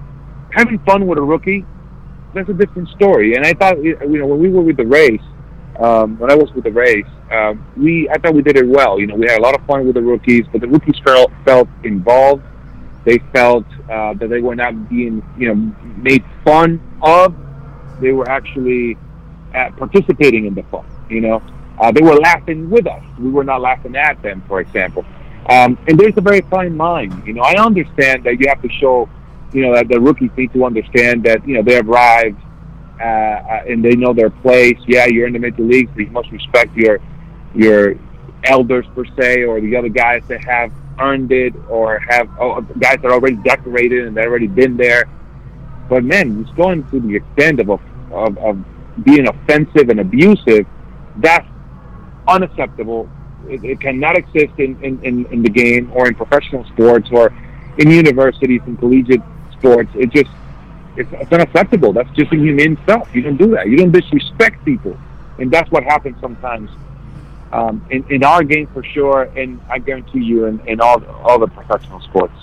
having fun with a rookie, that's a different story. And I thought, you know, when we were with the Rays, um, when I was with the Rays, um, we I thought we did it well. You know, we had a lot of fun with the rookies, but the rookies felt felt involved. They felt uh, that they were not being, you know, made fun of. They were actually uh, participating in the fun. You know, uh, they were laughing with us. We were not laughing at them, for example. Um, and there's a very fine line. You know, I understand that you have to show, you know, that the rookies need to understand that, you know, they arrived uh, and they know their place. Yeah, you're in the major leagues, but you must respect your your elders per se, or the other guys that have earned it, or have oh, guys that are already decorated and they've already been there. But man, it's going to the extent of, of of being offensive and abusive. That's unacceptable. It, it cannot exist in, in, in, in the game, or in professional sports, or in universities and collegiate sports. It just it's, it's unacceptable. That's just inhumane stuff. You don't do that. You don't disrespect people, and that's what happens sometimes. Um, in, in our game for sure, and I guarantee you in, in all all the professional sports.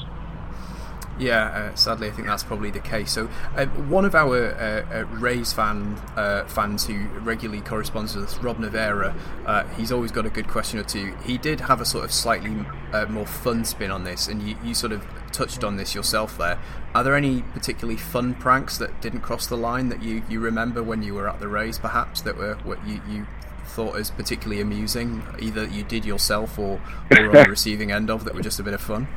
Yeah, uh, sadly, I think that's probably the case. So, uh, one of our uh, uh, Rays fan uh, fans who regularly corresponds with us, Rob Nevera, uh, he's always got a good question or two. He did have a sort of slightly uh, more fun spin on this, and you, you sort of touched on this yourself there. Are there any particularly fun pranks that didn't cross the line that you, you remember when you were at the Rays, perhaps, that were what you, you thought as particularly amusing, either you did yourself or, or on the receiving end of, that were just a bit of fun?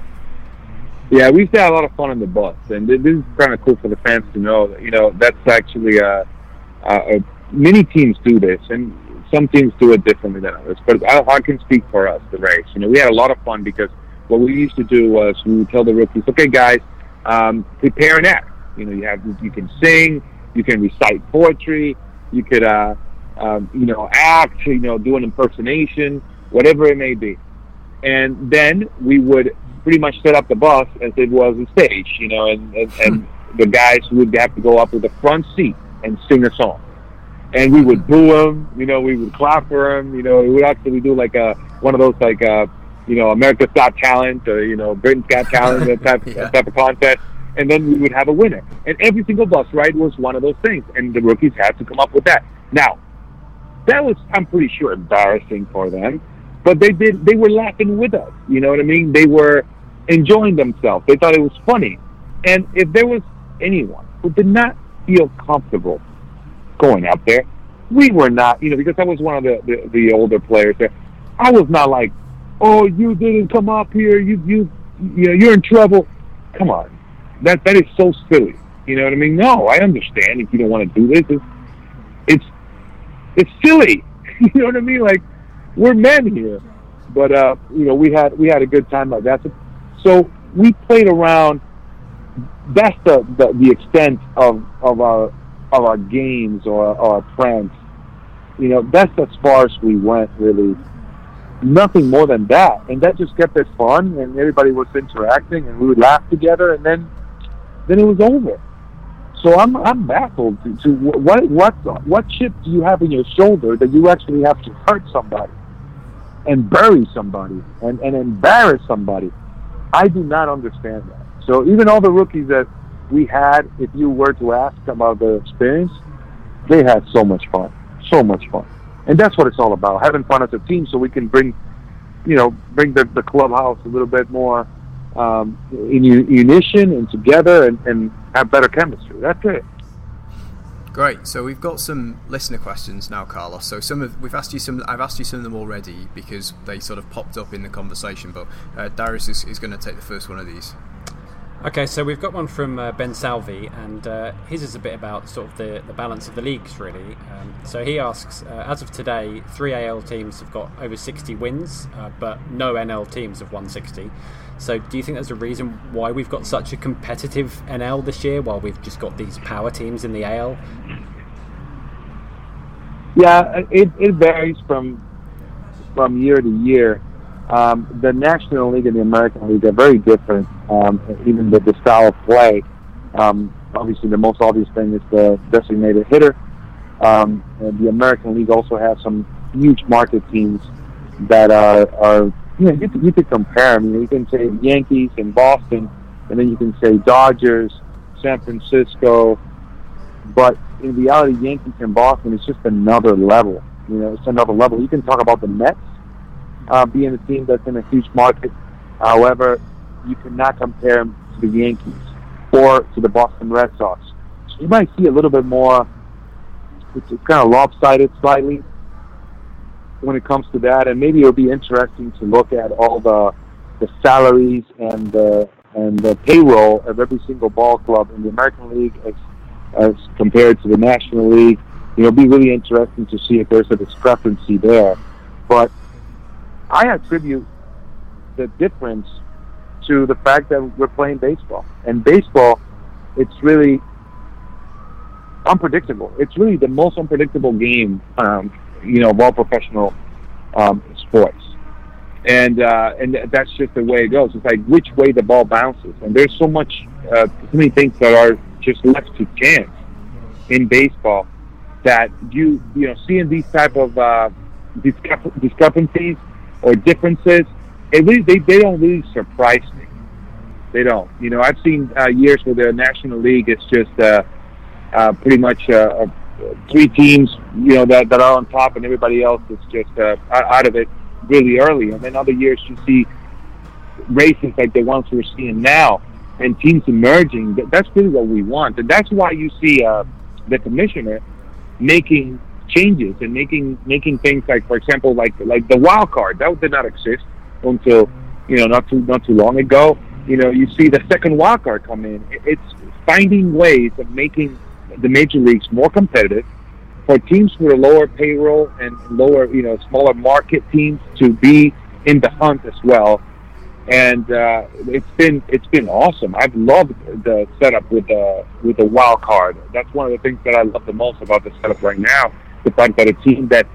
Yeah, we've had a lot of fun on the bus, and this is kind of cool for the fans to know that, you know, that's actually uh, uh, many teams do this, and some teams do it differently than others. But I, I can speak for us, the Rays. You know, we had a lot of fun because what we used to do was we would tell the rookies, okay, guys, um, prepare an act. You know, you have you can sing, you can recite poetry, you could, uh, um, you know, act, you know, do an impersonation, whatever it may be, and then we would pretty much set up the bus as it was a stage, you know, and, and, and the guys would have to go up to the front seat and sing a song. And we would boo them, you know, we would clap for them, you know, we would actually do like a, one of those like, uh, you know, America's Got Talent, or, you know, Britain's Got Talent, that type, yeah. that type of contest. And then we would have a winner. And every single bus ride was one of those things. And the rookies had to come up with that. Now, that was, I'm pretty sure, embarrassing for them. But they did, they were laughing with us, you know what I mean? They were enjoying themselves. They thought it was funny. And if there was anyone who did not feel comfortable going out there, we were not, you know, because I was one of the, the, the older players there, I was not like, oh, you didn't come up here, you, you, you know, you're in trouble. Come on. That, that is so silly. You know what I mean? No, I understand if you don't want to do this. It's, it's, it's silly. You know what I mean? Like, we're men here, but uh, you know, we had we had a good time like that. So, so we played around. That's the, the, the extent of, of our of our games or, or our pranks. You know, that's as far as we went, really. Nothing more than that, and that just kept it fun, and everybody was interacting, and we would laugh together, and then then it was over. So I'm I'm baffled to, to what what what chip do you have in your shoulder that you actually have to hurt somebody and bury somebody and, and embarrass somebody? I do not understand that. So even all the rookies that we had, if you were to ask about their experience, they had so much fun, so much fun. And that's what it's all about, having fun as a team so we can bring, you know, bring the, the clubhouse a little bit more um, in unison and together and, and have better chemistry. That's it. Great. So we've got some listener questions now, Carlos. So some of we've asked you some. I've asked you some of them already because they sort of popped up in the conversation. But uh, Darius is, is going to take the first one of these. Okay, so we've got one from uh, Ben Salvi, and uh, his is a bit about sort of the, the balance of the leagues, really. Um, so he asks, uh, as of today, three A L teams have got over sixty wins, uh, but no N L teams have won sixty. So do you think there's a reason why we've got such a competitive N L this year, while we've just got these power teams in the A L? Yeah, it, it varies from from year to year. Um, the National League and the American League are very different, um, even the, the style of play. Um, obviously, the most obvious thing is the designated hitter. Um, and the American League also has some huge market teams that are, are you know, you could, you could compare them. You can say Yankees and Boston, and then you can say Dodgers, San Francisco. But in reality, Yankees and Boston is just another level. You know, it's another level. You can talk about the Mets uh, being a team that's in a huge market. However, you cannot compare them to the Yankees or to the Boston Red Sox. So you might see a little bit more, it's kind of lopsided slightly when it comes to that. And maybe it'll be interesting to look at all the the salaries and the, and the payroll of every single ball club in the American League as, as compared to the National League. It'll be really interesting to see if there's a discrepancy there. But I attribute the difference to the fact that we're playing baseball. And baseball, it's really unpredictable. It's really the most unpredictable game, um, you know, of all professional um, sports. And uh, and that's just the way it goes. It's like which way the ball bounces. And there's so much, uh, so many things that are just left to chance in baseball that you, you know, seeing these type of uh, discrep- discrepancies or differences, it really, they, they don't really surprise me. They don't. You know, I've seen uh, years where the National League is just uh, uh, pretty much uh, uh, three teams, you know, that, that are on top, and everybody else is just uh, out of it really early. And then other years you see races like the ones we're seeing now and teams emerging. That's really what we want. And that's why you see uh, the commissioner making changes and making making things like, for example, like like the wild card. That did not exist until, you know, not too not too long ago. You know, you see the second wild card come in. It's finding ways of making the major leagues more competitive for teams with a lower payroll and lower, you know, smaller market teams to be in the hunt as well. And uh, it's been it's been awesome. I've loved the setup with the with the wild card. That's one of the things that I love the most about the setup right now. The fact that a team that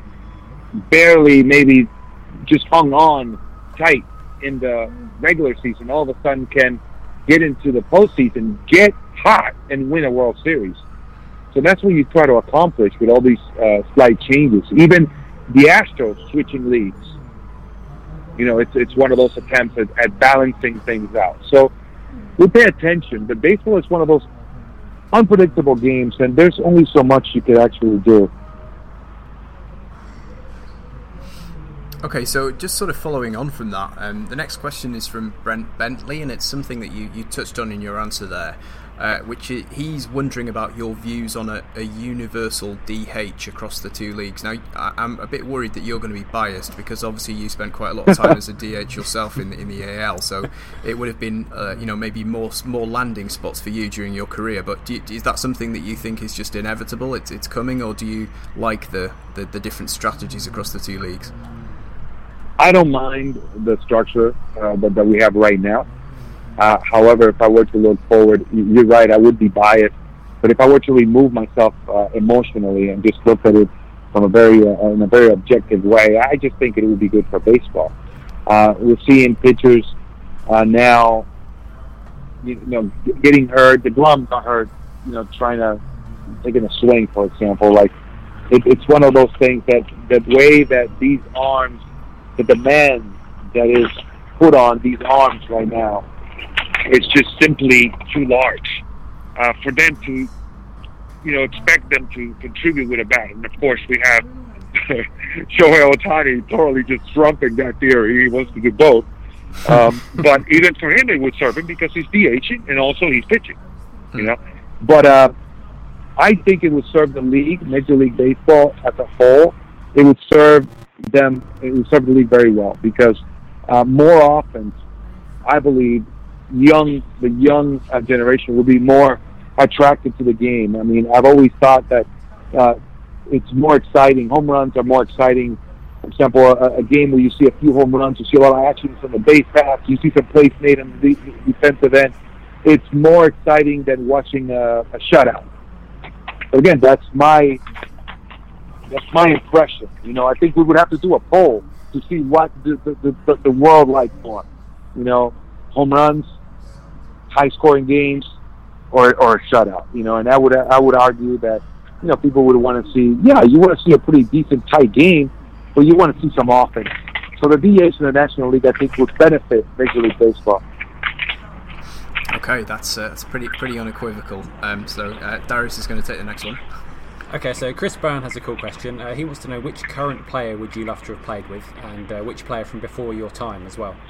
barely maybe just hung on tight in the regular season all of a sudden can get into the postseason, get hot, and win a World Series. So that's what you try to accomplish with all these uh, slight changes. Even the Astros switching leagues. You know, it's it's one of those attempts at, at balancing things out. So we pay attention. But baseball is one of those unpredictable games, and there's only so much you can actually do. Okay, so just sort of following on from that, um, the next question is from Brent Bentley, and it's something that you, you touched on in your answer there, uh, which is, he's wondering about your views on a, a universal D H across the two leagues. Now, I, I'm a bit worried that you're going to be biased because obviously you spent quite a lot of time as a D H yourself in the, in the A L, so it would have been, uh, you know, maybe more more landing spots for you during your career. But do you, is that something that you think is just inevitable? It's it's coming, or do you like the, the, the different strategies across the two leagues? I don't mind the structure uh, that, that we have right now. Uh, however, if I were to look forward, you're right, I would be biased. But if I were to remove myself uh, emotionally and just look at it from a very uh, in a very objective way, I just think it would be good for baseball. Uh, we're seeing pitchers uh, now, you know, getting hurt. The glove got hurt, you know, trying to taking a swing, for example. Like it, it's one of those things that the way that these arms, the demand that is put on these arms right now is just simply too large uh, for them to, you know, expect them to contribute with a bat. And of course, we have Shohei Ohtani totally just trumping that theory. He wants to do both. Um, but even for him, it would serve him because he's DHing and also he's pitching, you know. But uh, I think it would serve the league, Major League Baseball as a whole. It would serve them, it would serve the league very well because uh, more often, I believe, young the young uh, generation will be more attracted to the game. I mean, I've always thought that uh, it's more exciting. Home runs are more exciting. For example, a, a game where you see a few home runs, you see a lot of action from the base paths, you see some plays made on the defensive end. It's more exciting than watching a, a shutout. But again, that's my That's my impression. You know, I think we would have to do a poll to see what the the, the, the world likes more. You know, home runs, high-scoring games, or or a shutout. You know, and I would I would argue that, you know, people would want to see, yeah, you want to see a pretty decent tight game, but you want to see some offense. So the D H in the National League, I think, would benefit Major League Baseball. Okay, that's uh, that's pretty pretty unequivocal. Um, so uh, Darius is going to take the next one. Okay, so Chris Byrne has a cool question. Uh, he wants to know which current player would you love to have played with, and uh, which player from before your time as well.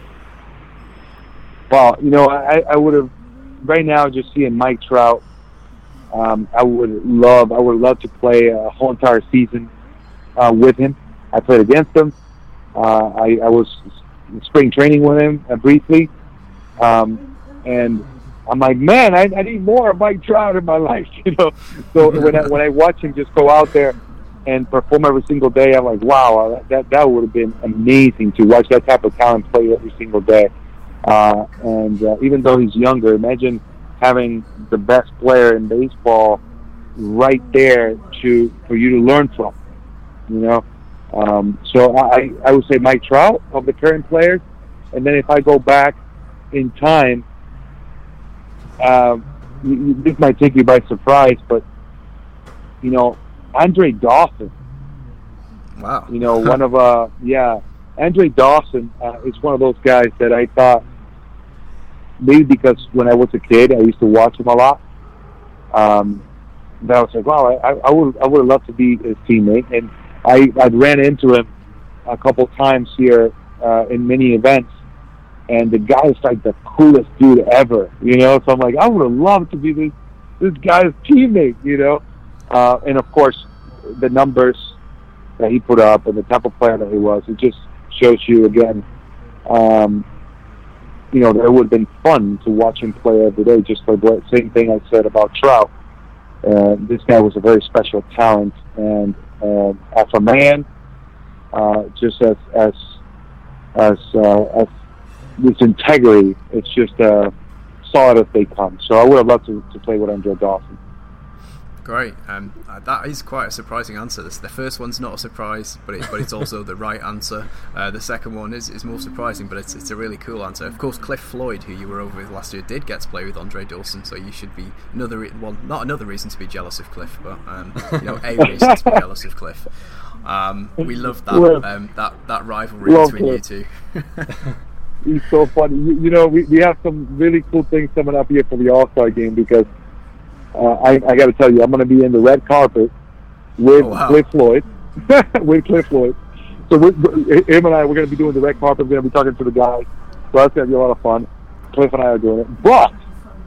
Well, you know, I, I would have right now just seeing Mike Trout. Um, I would love, I would love to play a whole entire season uh, with him. I played against him. Uh, I, I was in spring training with him uh, briefly, um, and I'm like, man, I, I need more of Mike Trout in my life, you know. So when I, when I watch him just go out there and perform every single day, I'm like, wow, that that would have been amazing to watch that type of talent play every single day. Uh, and uh, even though he's younger, imagine having the best player in baseball right there to for you to learn from, you know. Um, so I, I would say Mike Trout of the current players, and then if I go back in time. Uh, you, you, this might take you by surprise, but you know, Andre Dawson. Wow. You know, one of uh, yeah, Andre Dawson uh, is one of those guys that I thought maybe because when I was a kid I used to watch him a lot. Um, that I was like, wow, I, I would I would have loved to be his teammate, and I I ran into him a couple times here uh, in many events. And the guy's like the coolest dude ever, you know. So I'm like, I would have loved to be this this guy's teammate, you know. Uh, and of course, the numbers that he put up and the type of player that he was, it just shows you again, um, you know, that it would have been fun to watch him play every day. Just like the same thing I said about Trout. Uh, this guy was a very special talent, and uh, as a man, uh, just as as as uh, as this integrity, it's just uh, solid as they come. So I would have loved to, to play with Andre Dawson. Great. Um, uh, that is quite a surprising answer. This, the first one's not a surprise, but it, but it's also the right answer. Uh, the second one is, is more surprising, but it's it's a really cool answer. Of course, Cliff Floyd, who you were over with last year, did get to play with Andre Dawson, so you should be another re- well, not another reason to be jealous of Cliff, but um, you know, a reason to be jealous of Cliff. Um, we love that um, that that rivalry love between Cliff. you two. He's so funny. You, you know, we, we have some really cool things coming up here for the All-Star game because uh, I, I got to tell you, I'm going to be in the red carpet with oh, wow. Cliff Floyd. with Cliff Floyd. So we're, him and I, we're going to be doing the red carpet. We're going to be talking to the guys. So that's going to be a lot of fun. Cliff and I are doing it. But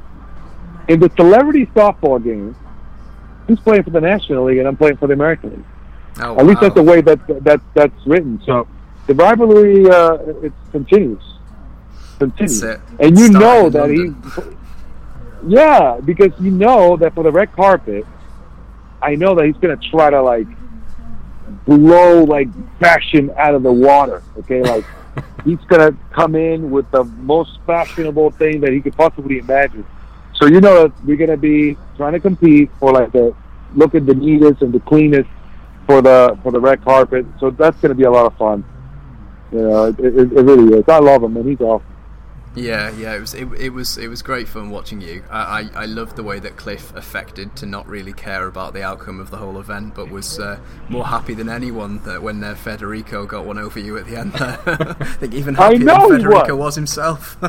in the celebrity softball game, he's playing for the National League and I'm playing for the American League. Oh, At least wow. that's the way that, that that's written. So the rivalry uh, it continues. Continues. It. And you Started know in that London. he... Yeah, because you know that for the red carpet, I know that he's going to try to, like, blow, like, fashion out of the water, okay? Like, he's going to come in with the most fashionable thing that he could possibly imagine. So you know that we're going to be trying to compete for, like, the look at the neatest and the cleanest for the for the red carpet. So that's going to be a lot of fun. You know, it, it, it really is. I love him, and he's awesome. Yeah, yeah, it was it, it was it was great fun watching you. I, I, I loved the way that Cliff affected to not really care about the outcome of the whole event, but was uh, more happy than anyone that when uh, Federico got one over you at the end there. I think even happier than Federico was. was himself.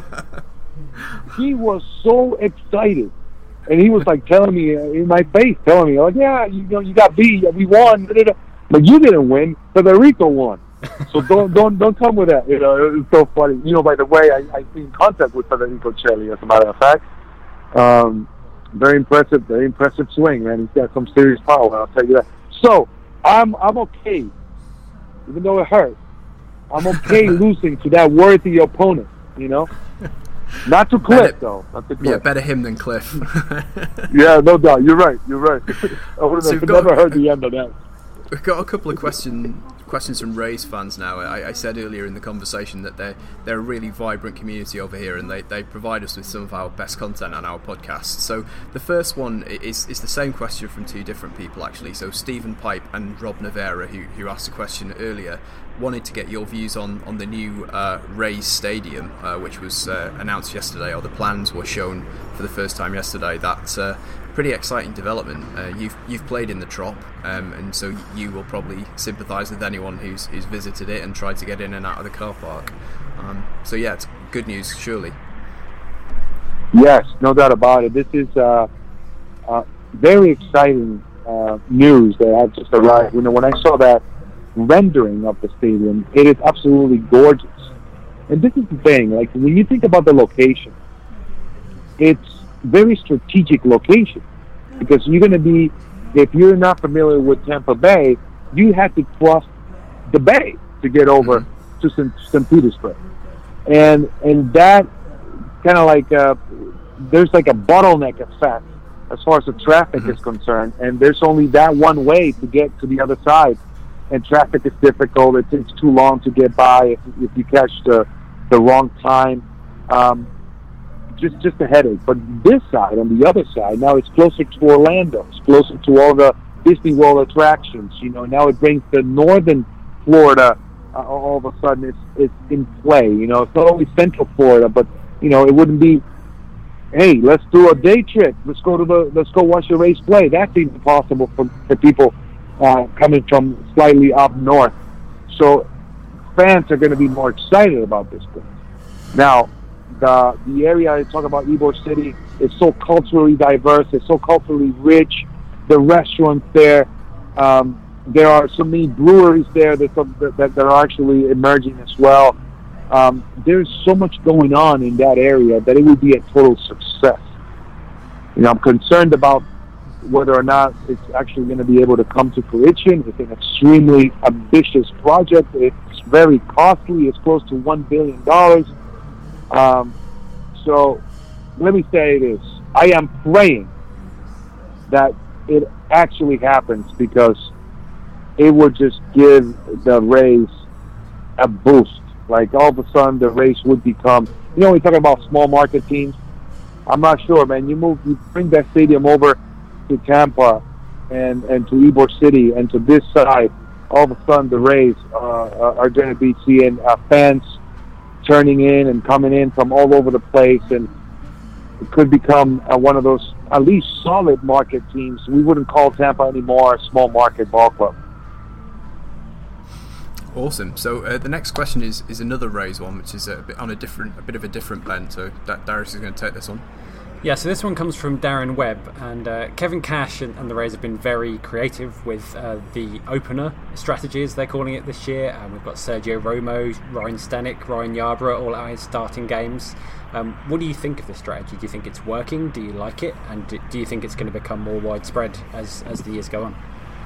He was so excited, and he was like telling me in my face, telling me like, "Yeah, you know, you got beat, we won, but you didn't win. Federico won." So don't don't don't come with that. You know, it's so funny. You know, by the way, I I've been in contact with Federico Celli, as a matter of fact. Um, very impressive, very impressive swing, man. He's got some serious power. I'll tell you that. So I'm I'm okay, even though it hurts. I'm okay losing to that worthy opponent. You know, not to Cliff better, though. Not to Cliff. Yeah, better him than Cliff. Yeah, no doubt. You're right. You're right. I would have so never heard the end of that. We've got a couple of question, questions from Rays fans now. I, I said earlier in the conversation that they're, they're a really vibrant community over here, and they, they provide us with some of our best content on our podcast. So the first one is is the same question from two different people, actually. So Stephen Pipe and Rob Navera, who, who asked a question earlier, wanted to get your views on, on the new uh, Rays Stadium, uh, which was uh, announced yesterday, or the plans were shown for the first time yesterday. That's uh, pretty exciting development. Uh, you've you've played in the Trop, um, and so you will probably sympathise with anyone who's who's visited it and tried to get in and out of the car park. Um, so yeah, it's good news, surely. Yes, no doubt about it. This is uh, uh, very exciting uh, news that had just arrived. You know, when I saw that rendering of the stadium, it is absolutely gorgeous. And this is the thing, like when you think about the location, it's very strategic location because you're going to be, if you're not familiar with Tampa Bay, you have to cross the bay to get over mm-hmm. to Saint Saint Petersburg, and and that kind of like uh, there's like a bottleneck effect as far as the traffic mm-hmm. is concerned, and there's only that one way to get to the other side, and traffic is difficult. It takes too long to get by if, if you catch the the wrong time. Um, just just a headache. But this side, on the other side, now it's closer to Orlando. It's closer to all the Disney World attractions. You know, now it brings the northern Florida. Uh, all of a sudden, it's it's in play. You know, it's not only Central Florida, but you know, it wouldn't be, hey, let's do a day trip. Let's go to the let's go watch the race play. That seems impossible for for people uh, coming from slightly up north. So fans are going to be more excited about this place. Now, the the area I talk about, Ybor City, is so culturally diverse. It's so culturally rich. The restaurants there, um, there are so many breweries there that that, that are actually emerging as well. Um, there's so much going on in that area that it would be a total success. You know, I'm concerned about whether or not it's actually going to be able to come to fruition. It's an extremely ambitious project. It's very costly. It's close to one billion dollars. Um, so let me say this. I am praying that it actually happens because it would just give the Rays a boost. Like all of a sudden the Rays would become, you know, we're talking about small market teams. I'm not sure, man. You move, you bring that stadium over to Tampa and, and to Ybor City and to this side, all of a sudden the Rays uh, are going to be seeing uh, fans turning in and coming in from all over the place, and it could become uh, one of those at least solid market teams. We wouldn't call Tampa anymore a small market ball club. Awesome. So uh, the next question is is another Rays one, which is a bit on a different, a bit of a different blend. So da- Darius is going to take this one. Yeah, so this one comes from Darren Webb, and uh, Kevin Cash and, and the Rays have been very creative with uh, the opener strategy, as they're calling it this year. Um, we've got Sergio Romo, Ryan Stanek, Ryan Yarbrough, all out starting games. Um, what do you think of this strategy? Do you think it's working? Do you like it? And do, do you think it's going to become more widespread as, as the years go on?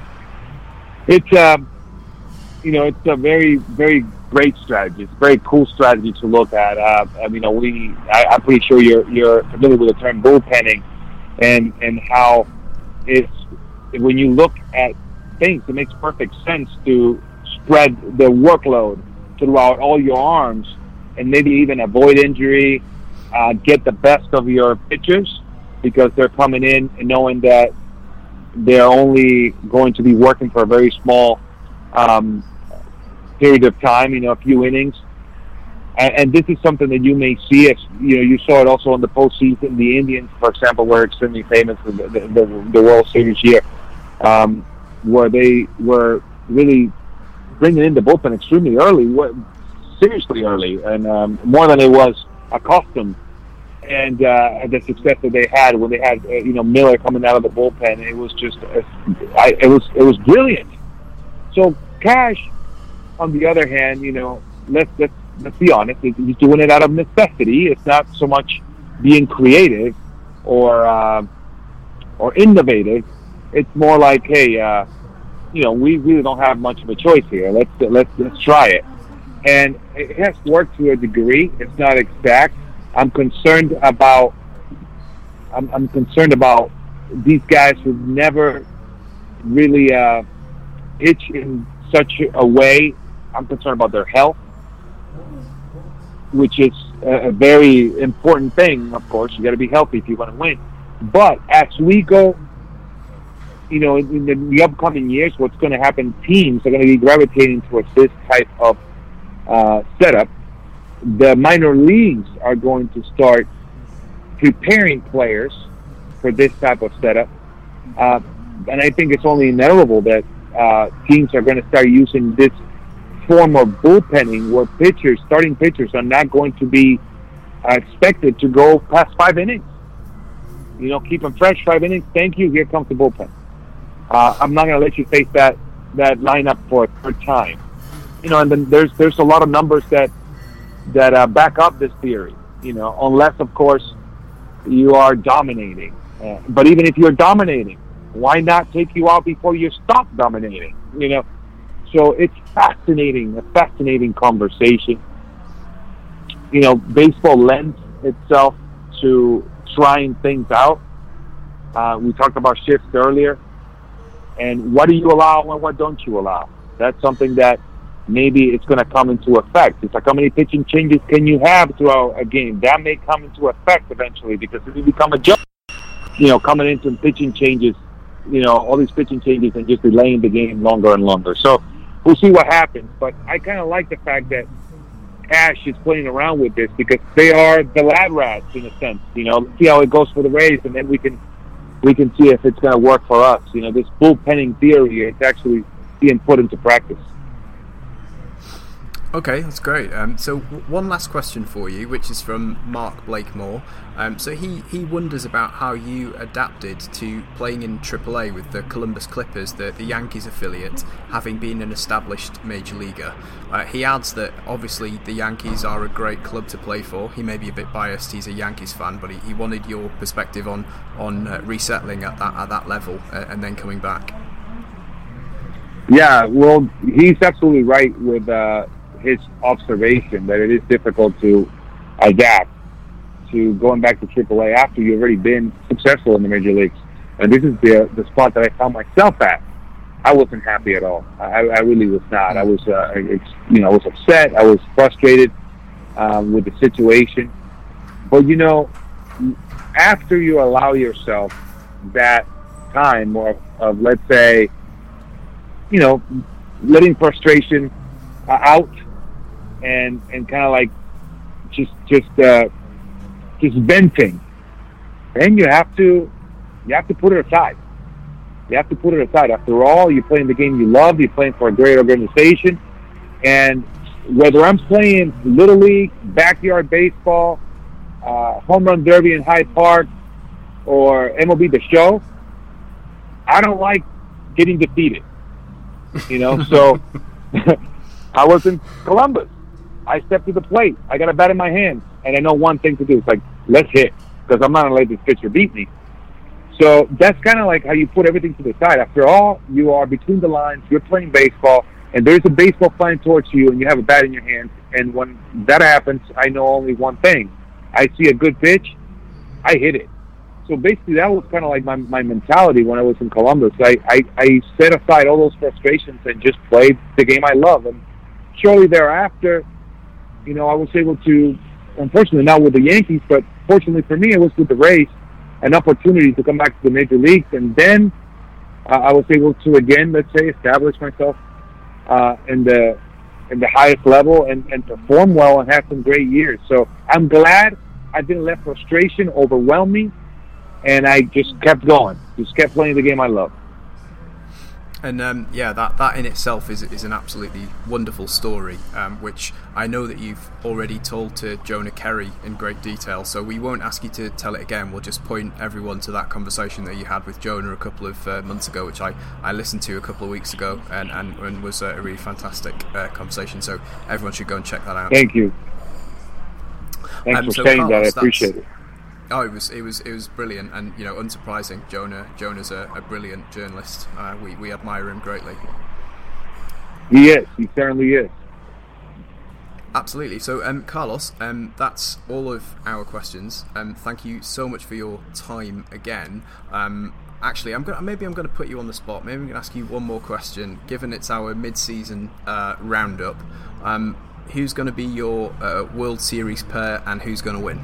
It's, um, you know, it's a very, very great strategy. It's a very cool strategy to look at. Uh, I mean, you know, we, I, I'm pretty sure you're you're familiar with the term bullpenning, and and how it's when you look at things, it makes perfect sense to spread the workload throughout all your arms, and maybe even avoid injury, uh, get the best of your pitchers because they're coming in and knowing that they're only going to be working for a very small um, period of time, you know, a few innings. And, and this is something that you may see, as, you know, you saw it also in the postseason. The Indians, for example, were extremely famous for the, the, the World Series year, um, where they were really bringing in the bullpen extremely early, seriously early, and um, more than it was accustomed. And uh, the success that they had when they had, uh, you know, Miller coming out of the bullpen, it was just, uh, I, it was it was brilliant. So Cash, on the other hand, you know, let's let's let's be honest. He's doing it out of necessity. It's not so much being creative or uh, or innovative. It's more like, hey, uh, you know, we really don't have much of a choice here. Let's let's let's try it. And it has worked to a degree. It's not exact. I'm concerned about. I'm, I'm concerned about these guys who never really uh, pitch in such a way. I'm concerned about their health, which is a very important thing. Of course, you got to be healthy if you want to win. But as we go, you know, in the, the upcoming years, what's going to happen? Teams are going to be gravitating towards this type of uh, setup. The minor leagues are going to start preparing players for this type of setup, uh, and I think it's only inevitable that uh, teams are going to start using this form of bullpenning, where pitchers, starting pitchers, are not going to be uh, expected to go past five innings. You know, keep them fresh, five innings. Thank you. Here comes the bullpen. uh, I'm not going to let you face that that lineup for a third time. You know, and then there's there's a lot of numbers that that uh, back up this theory. You know, unless of course you are dominating. Uh, but even if you're dominating, why not take you out before you stop dominating? You know, so it's fascinating, a fascinating conversation. You know, baseball lends itself to trying things out. Uh, we talked about shifts earlier. And what do you allow and what don't you allow? That's something that maybe it's going to come into effect. It's like, how many pitching changes can you have throughout a game? That may come into effect eventually, because if you become a joke, you know, coming into pitching changes, you know, all these pitching changes and just delaying the game longer and longer. So we'll see what happens. But I kind of like the fact that Ash is playing around with this, because they are the lab rats in a sense. You know, see how it goes for the Rays, and then we can we can see if it's going to work for us. You know, this bullpenning theory, it's actually being put into practice. Okay, that's great. Um, so w- one last question for you, which is from Mark Blakemore. Um, so he, he wonders about how you adapted to playing in triple A with the Columbus Clippers, the, the Yankees affiliate, having been an established major leaguer. Uh, he adds that obviously the Yankees are a great club to play for. He may be a bit biased, he's a Yankees fan, but he, he wanted your perspective on, on uh, resettling at that, at that level uh, and then coming back. Yeah, well, he's absolutely right with uh, his observation that it is difficult to adapt to going back to triple A after you've already been successful in the major leagues. And this is the the spot that I found myself at. I wasn't happy at all. I, I really was not. I was, uh, it's, you know, I was upset. I was frustrated um, with the situation. But you know, after you allow yourself that time of, of let's say, you know, letting frustration uh, out and and kind of like just just uh, just venting, then you have to you have to put it aside. You have to put it aside. After all, you're playing the game you love. You're playing for a great organization, and whether I'm playing Little League, backyard baseball, uh, home run derby in Hyde Park, or M L B The Show, I don't like getting defeated. You know, so I was in Columbus. I stepped to the plate. I got a bat in my hand, and I know one thing to do. It's like, let's hit, because I'm not going to let this pitcher beat me. So that's kind of like how you put everything to the side. After all, you are between the lines. You're playing baseball, and there's a baseball flying towards you, and you have a bat in your hand. And when that happens, I know only one thing. I see a good pitch, I hit it. So basically, that was kind of like my, my mentality when I was in Columbus. I, I, I set aside all those frustrations and just played the game I love. And shortly thereafter, you know, I was able to, unfortunately not with the Yankees, but fortunately for me, it was with the Rays, an opportunity to come back to the major leagues. And then uh, I was able to, again, let's say, establish myself uh, in the in the highest level and, and perform well and have some great years. So I'm glad I didn't let frustration overwhelm me. And I just kept going, just kept playing the game I love. And um, yeah, that, that in itself is is an absolutely wonderful story, um, which I know that you've already told to Jonah Kerry in great detail. So we won't ask you to tell it again. We'll just point everyone to that conversation that you had with Jonah a couple of uh, months ago, which I, I listened to a couple of weeks ago, and, and, and was a really fantastic uh, conversation. So everyone should go and check that out. Thank you. Thanks um, for so saying Carlos, that. I appreciate it. Oh, it was it was it was brilliant, and you know, unsurprising. Jonah Jonah's a, a brilliant journalist. Uh, we we admire him greatly. He is. He certainly is. Absolutely. So, um, Carlos, um, that's all of our questions. Um, thank you so much for your time again. Um, actually, I'm gonna maybe I'm going to put you on the spot. Maybe I'm going to ask you one more question. Given it's our mid-season uh, roundup, um, who's going to be your uh, World Series pair, and who's going to win?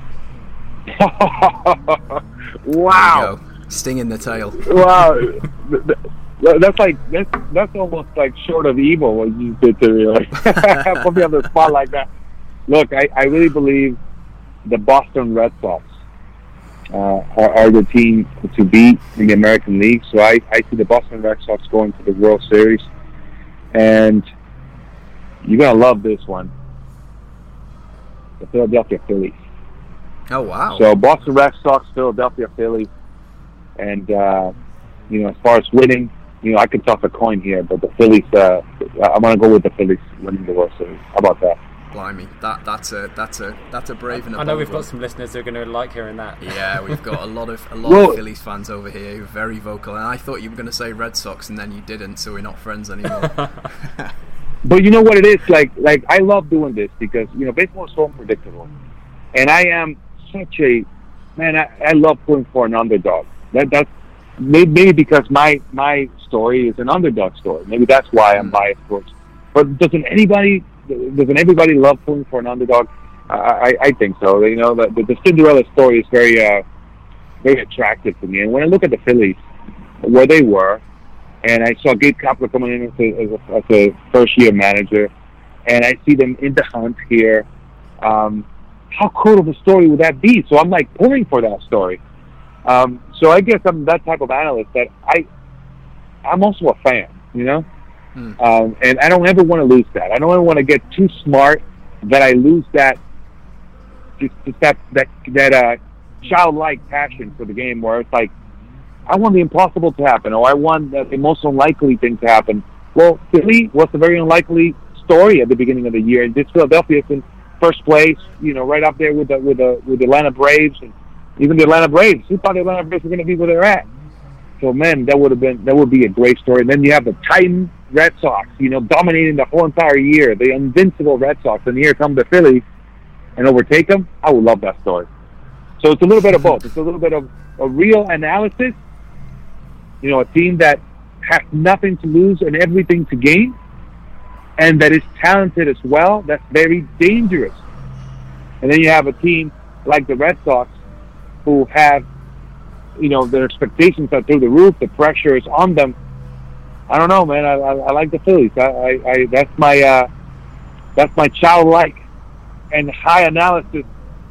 Wow! Sting in the tail. Wow, that's like that's that's almost like short of evil what you did to me. Like, put me on the spot like that. Look, I, I really believe the Boston Red Sox uh, are, are the team to beat in the American League. So I, I see the Boston Red Sox going to the World Series, and you're gonna love this one. The Philadelphia Phillies. Oh, wow. So Boston Red Sox, Philadelphia Phillies, and uh, you know, as far as winning, you know, I could toss a coin here, but the Phillies, uh, I'm going to go with the Phillies winning the World Series. How about that? Blimey, that that's a that's a that's a brave and a I know bold we've one. got some listeners who are going to like hearing that. Yeah, we've got a lot of a lot Well, of Phillies fans over here who are very vocal, and I thought you were going to say Red Sox, and then you didn't, so we're not friends anymore. But you know what it is? Like, like I love doing this because, you know, baseball is so unpredictable. And I am such a, man, I, I love pulling for an underdog. That That's maybe, maybe because my, my story is an underdog story. Maybe that's why I'm biased towards. But doesn't anybody, doesn't everybody love pulling for an underdog? I, I, I think so. You know, the, the Cinderella story is very, uh, very attractive to me. And when I look at the Phillies, where they were, and I saw Gabe Kapler coming in as a, as a, as a first-year manager, and I see them in the hunt here. Um, how cool of a story would that be? So I'm like pulling for that story. Um, so I guess I'm that type of analyst that I, I'm also a fan, you know? Mm. Um, and I don't ever want to lose that. I don't ever want to get too smart that I lose that, just, just that, that, that uh, childlike passion for the game where it's like, I want the impossible to happen, or I want the most unlikely thing to happen. Well, Philly was a very unlikely story at the beginning of the year, and this Philadelphia is in first place, you know, right up there with the with the with the Atlanta Braves, and even the Atlanta Braves. Who thought the Atlanta Braves were going to be where they're at? So, man, that would have been that would be a great story. And then you have the Titan Red Sox, you know, dominating the whole entire year, the invincible Red Sox, and here come the Phillies and overtake them. I would love that story. So it's a little bit of both. It's a little bit of a real analysis. You know, a team that has nothing to lose and everything to gain, and that is talented as well. That's very dangerous. And then you have a team like the Red Sox who have, you know, their expectations are through the roof. The pressure is on them. I don't know, man. I, I, I like the Phillies. I, I, I that's my uh, that's my childlike and high analysis.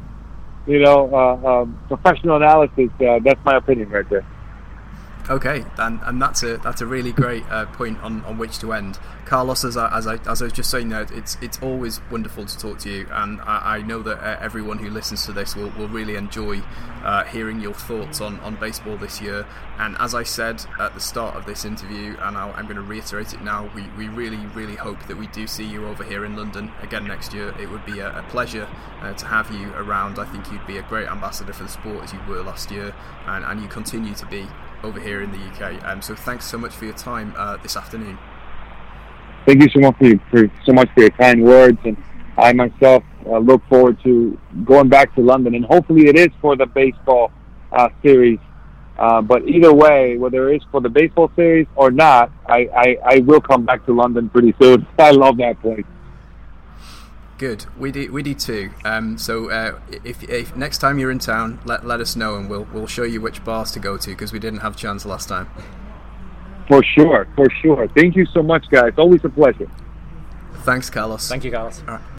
You know, uh, um, professional analysis. Uh, that's my opinion right there. Okay, and, and that's a that's a really great uh, point on, on which to end. Carlos, as I, as I as I was just saying there, it's it's always wonderful to talk to you, and I, I know that uh, everyone who listens to this will, will really enjoy uh, hearing your thoughts on, on baseball this year. And as I said at the start of this interview, and I'll, I'm going to reiterate it now, we, we really, really hope that we do see you over here in London again next year. It would be a, a pleasure uh, to have you around. I think you'd be a great ambassador for the sport as you were last year, and, and you continue to be over here in the U K. Um, so thanks so much for your time uh, this afternoon. Thank you so much for, your, for so much for your kind words, and I myself uh, look forward to going back to London, and hopefully it is for the baseball uh, series. Uh, but either way, whether it is for the baseball series or not, I, I, I will come back to London pretty soon. I love that place. Good, we do we do too. Um, so uh, if, if next time you're in town, let let us know, and we'll we'll show you which bars to go to, because we didn't have a chance last time. For sure, for sure. Thank you so much, guys. Always a pleasure. Thanks, Carlos. Thank you, Carlos. All right.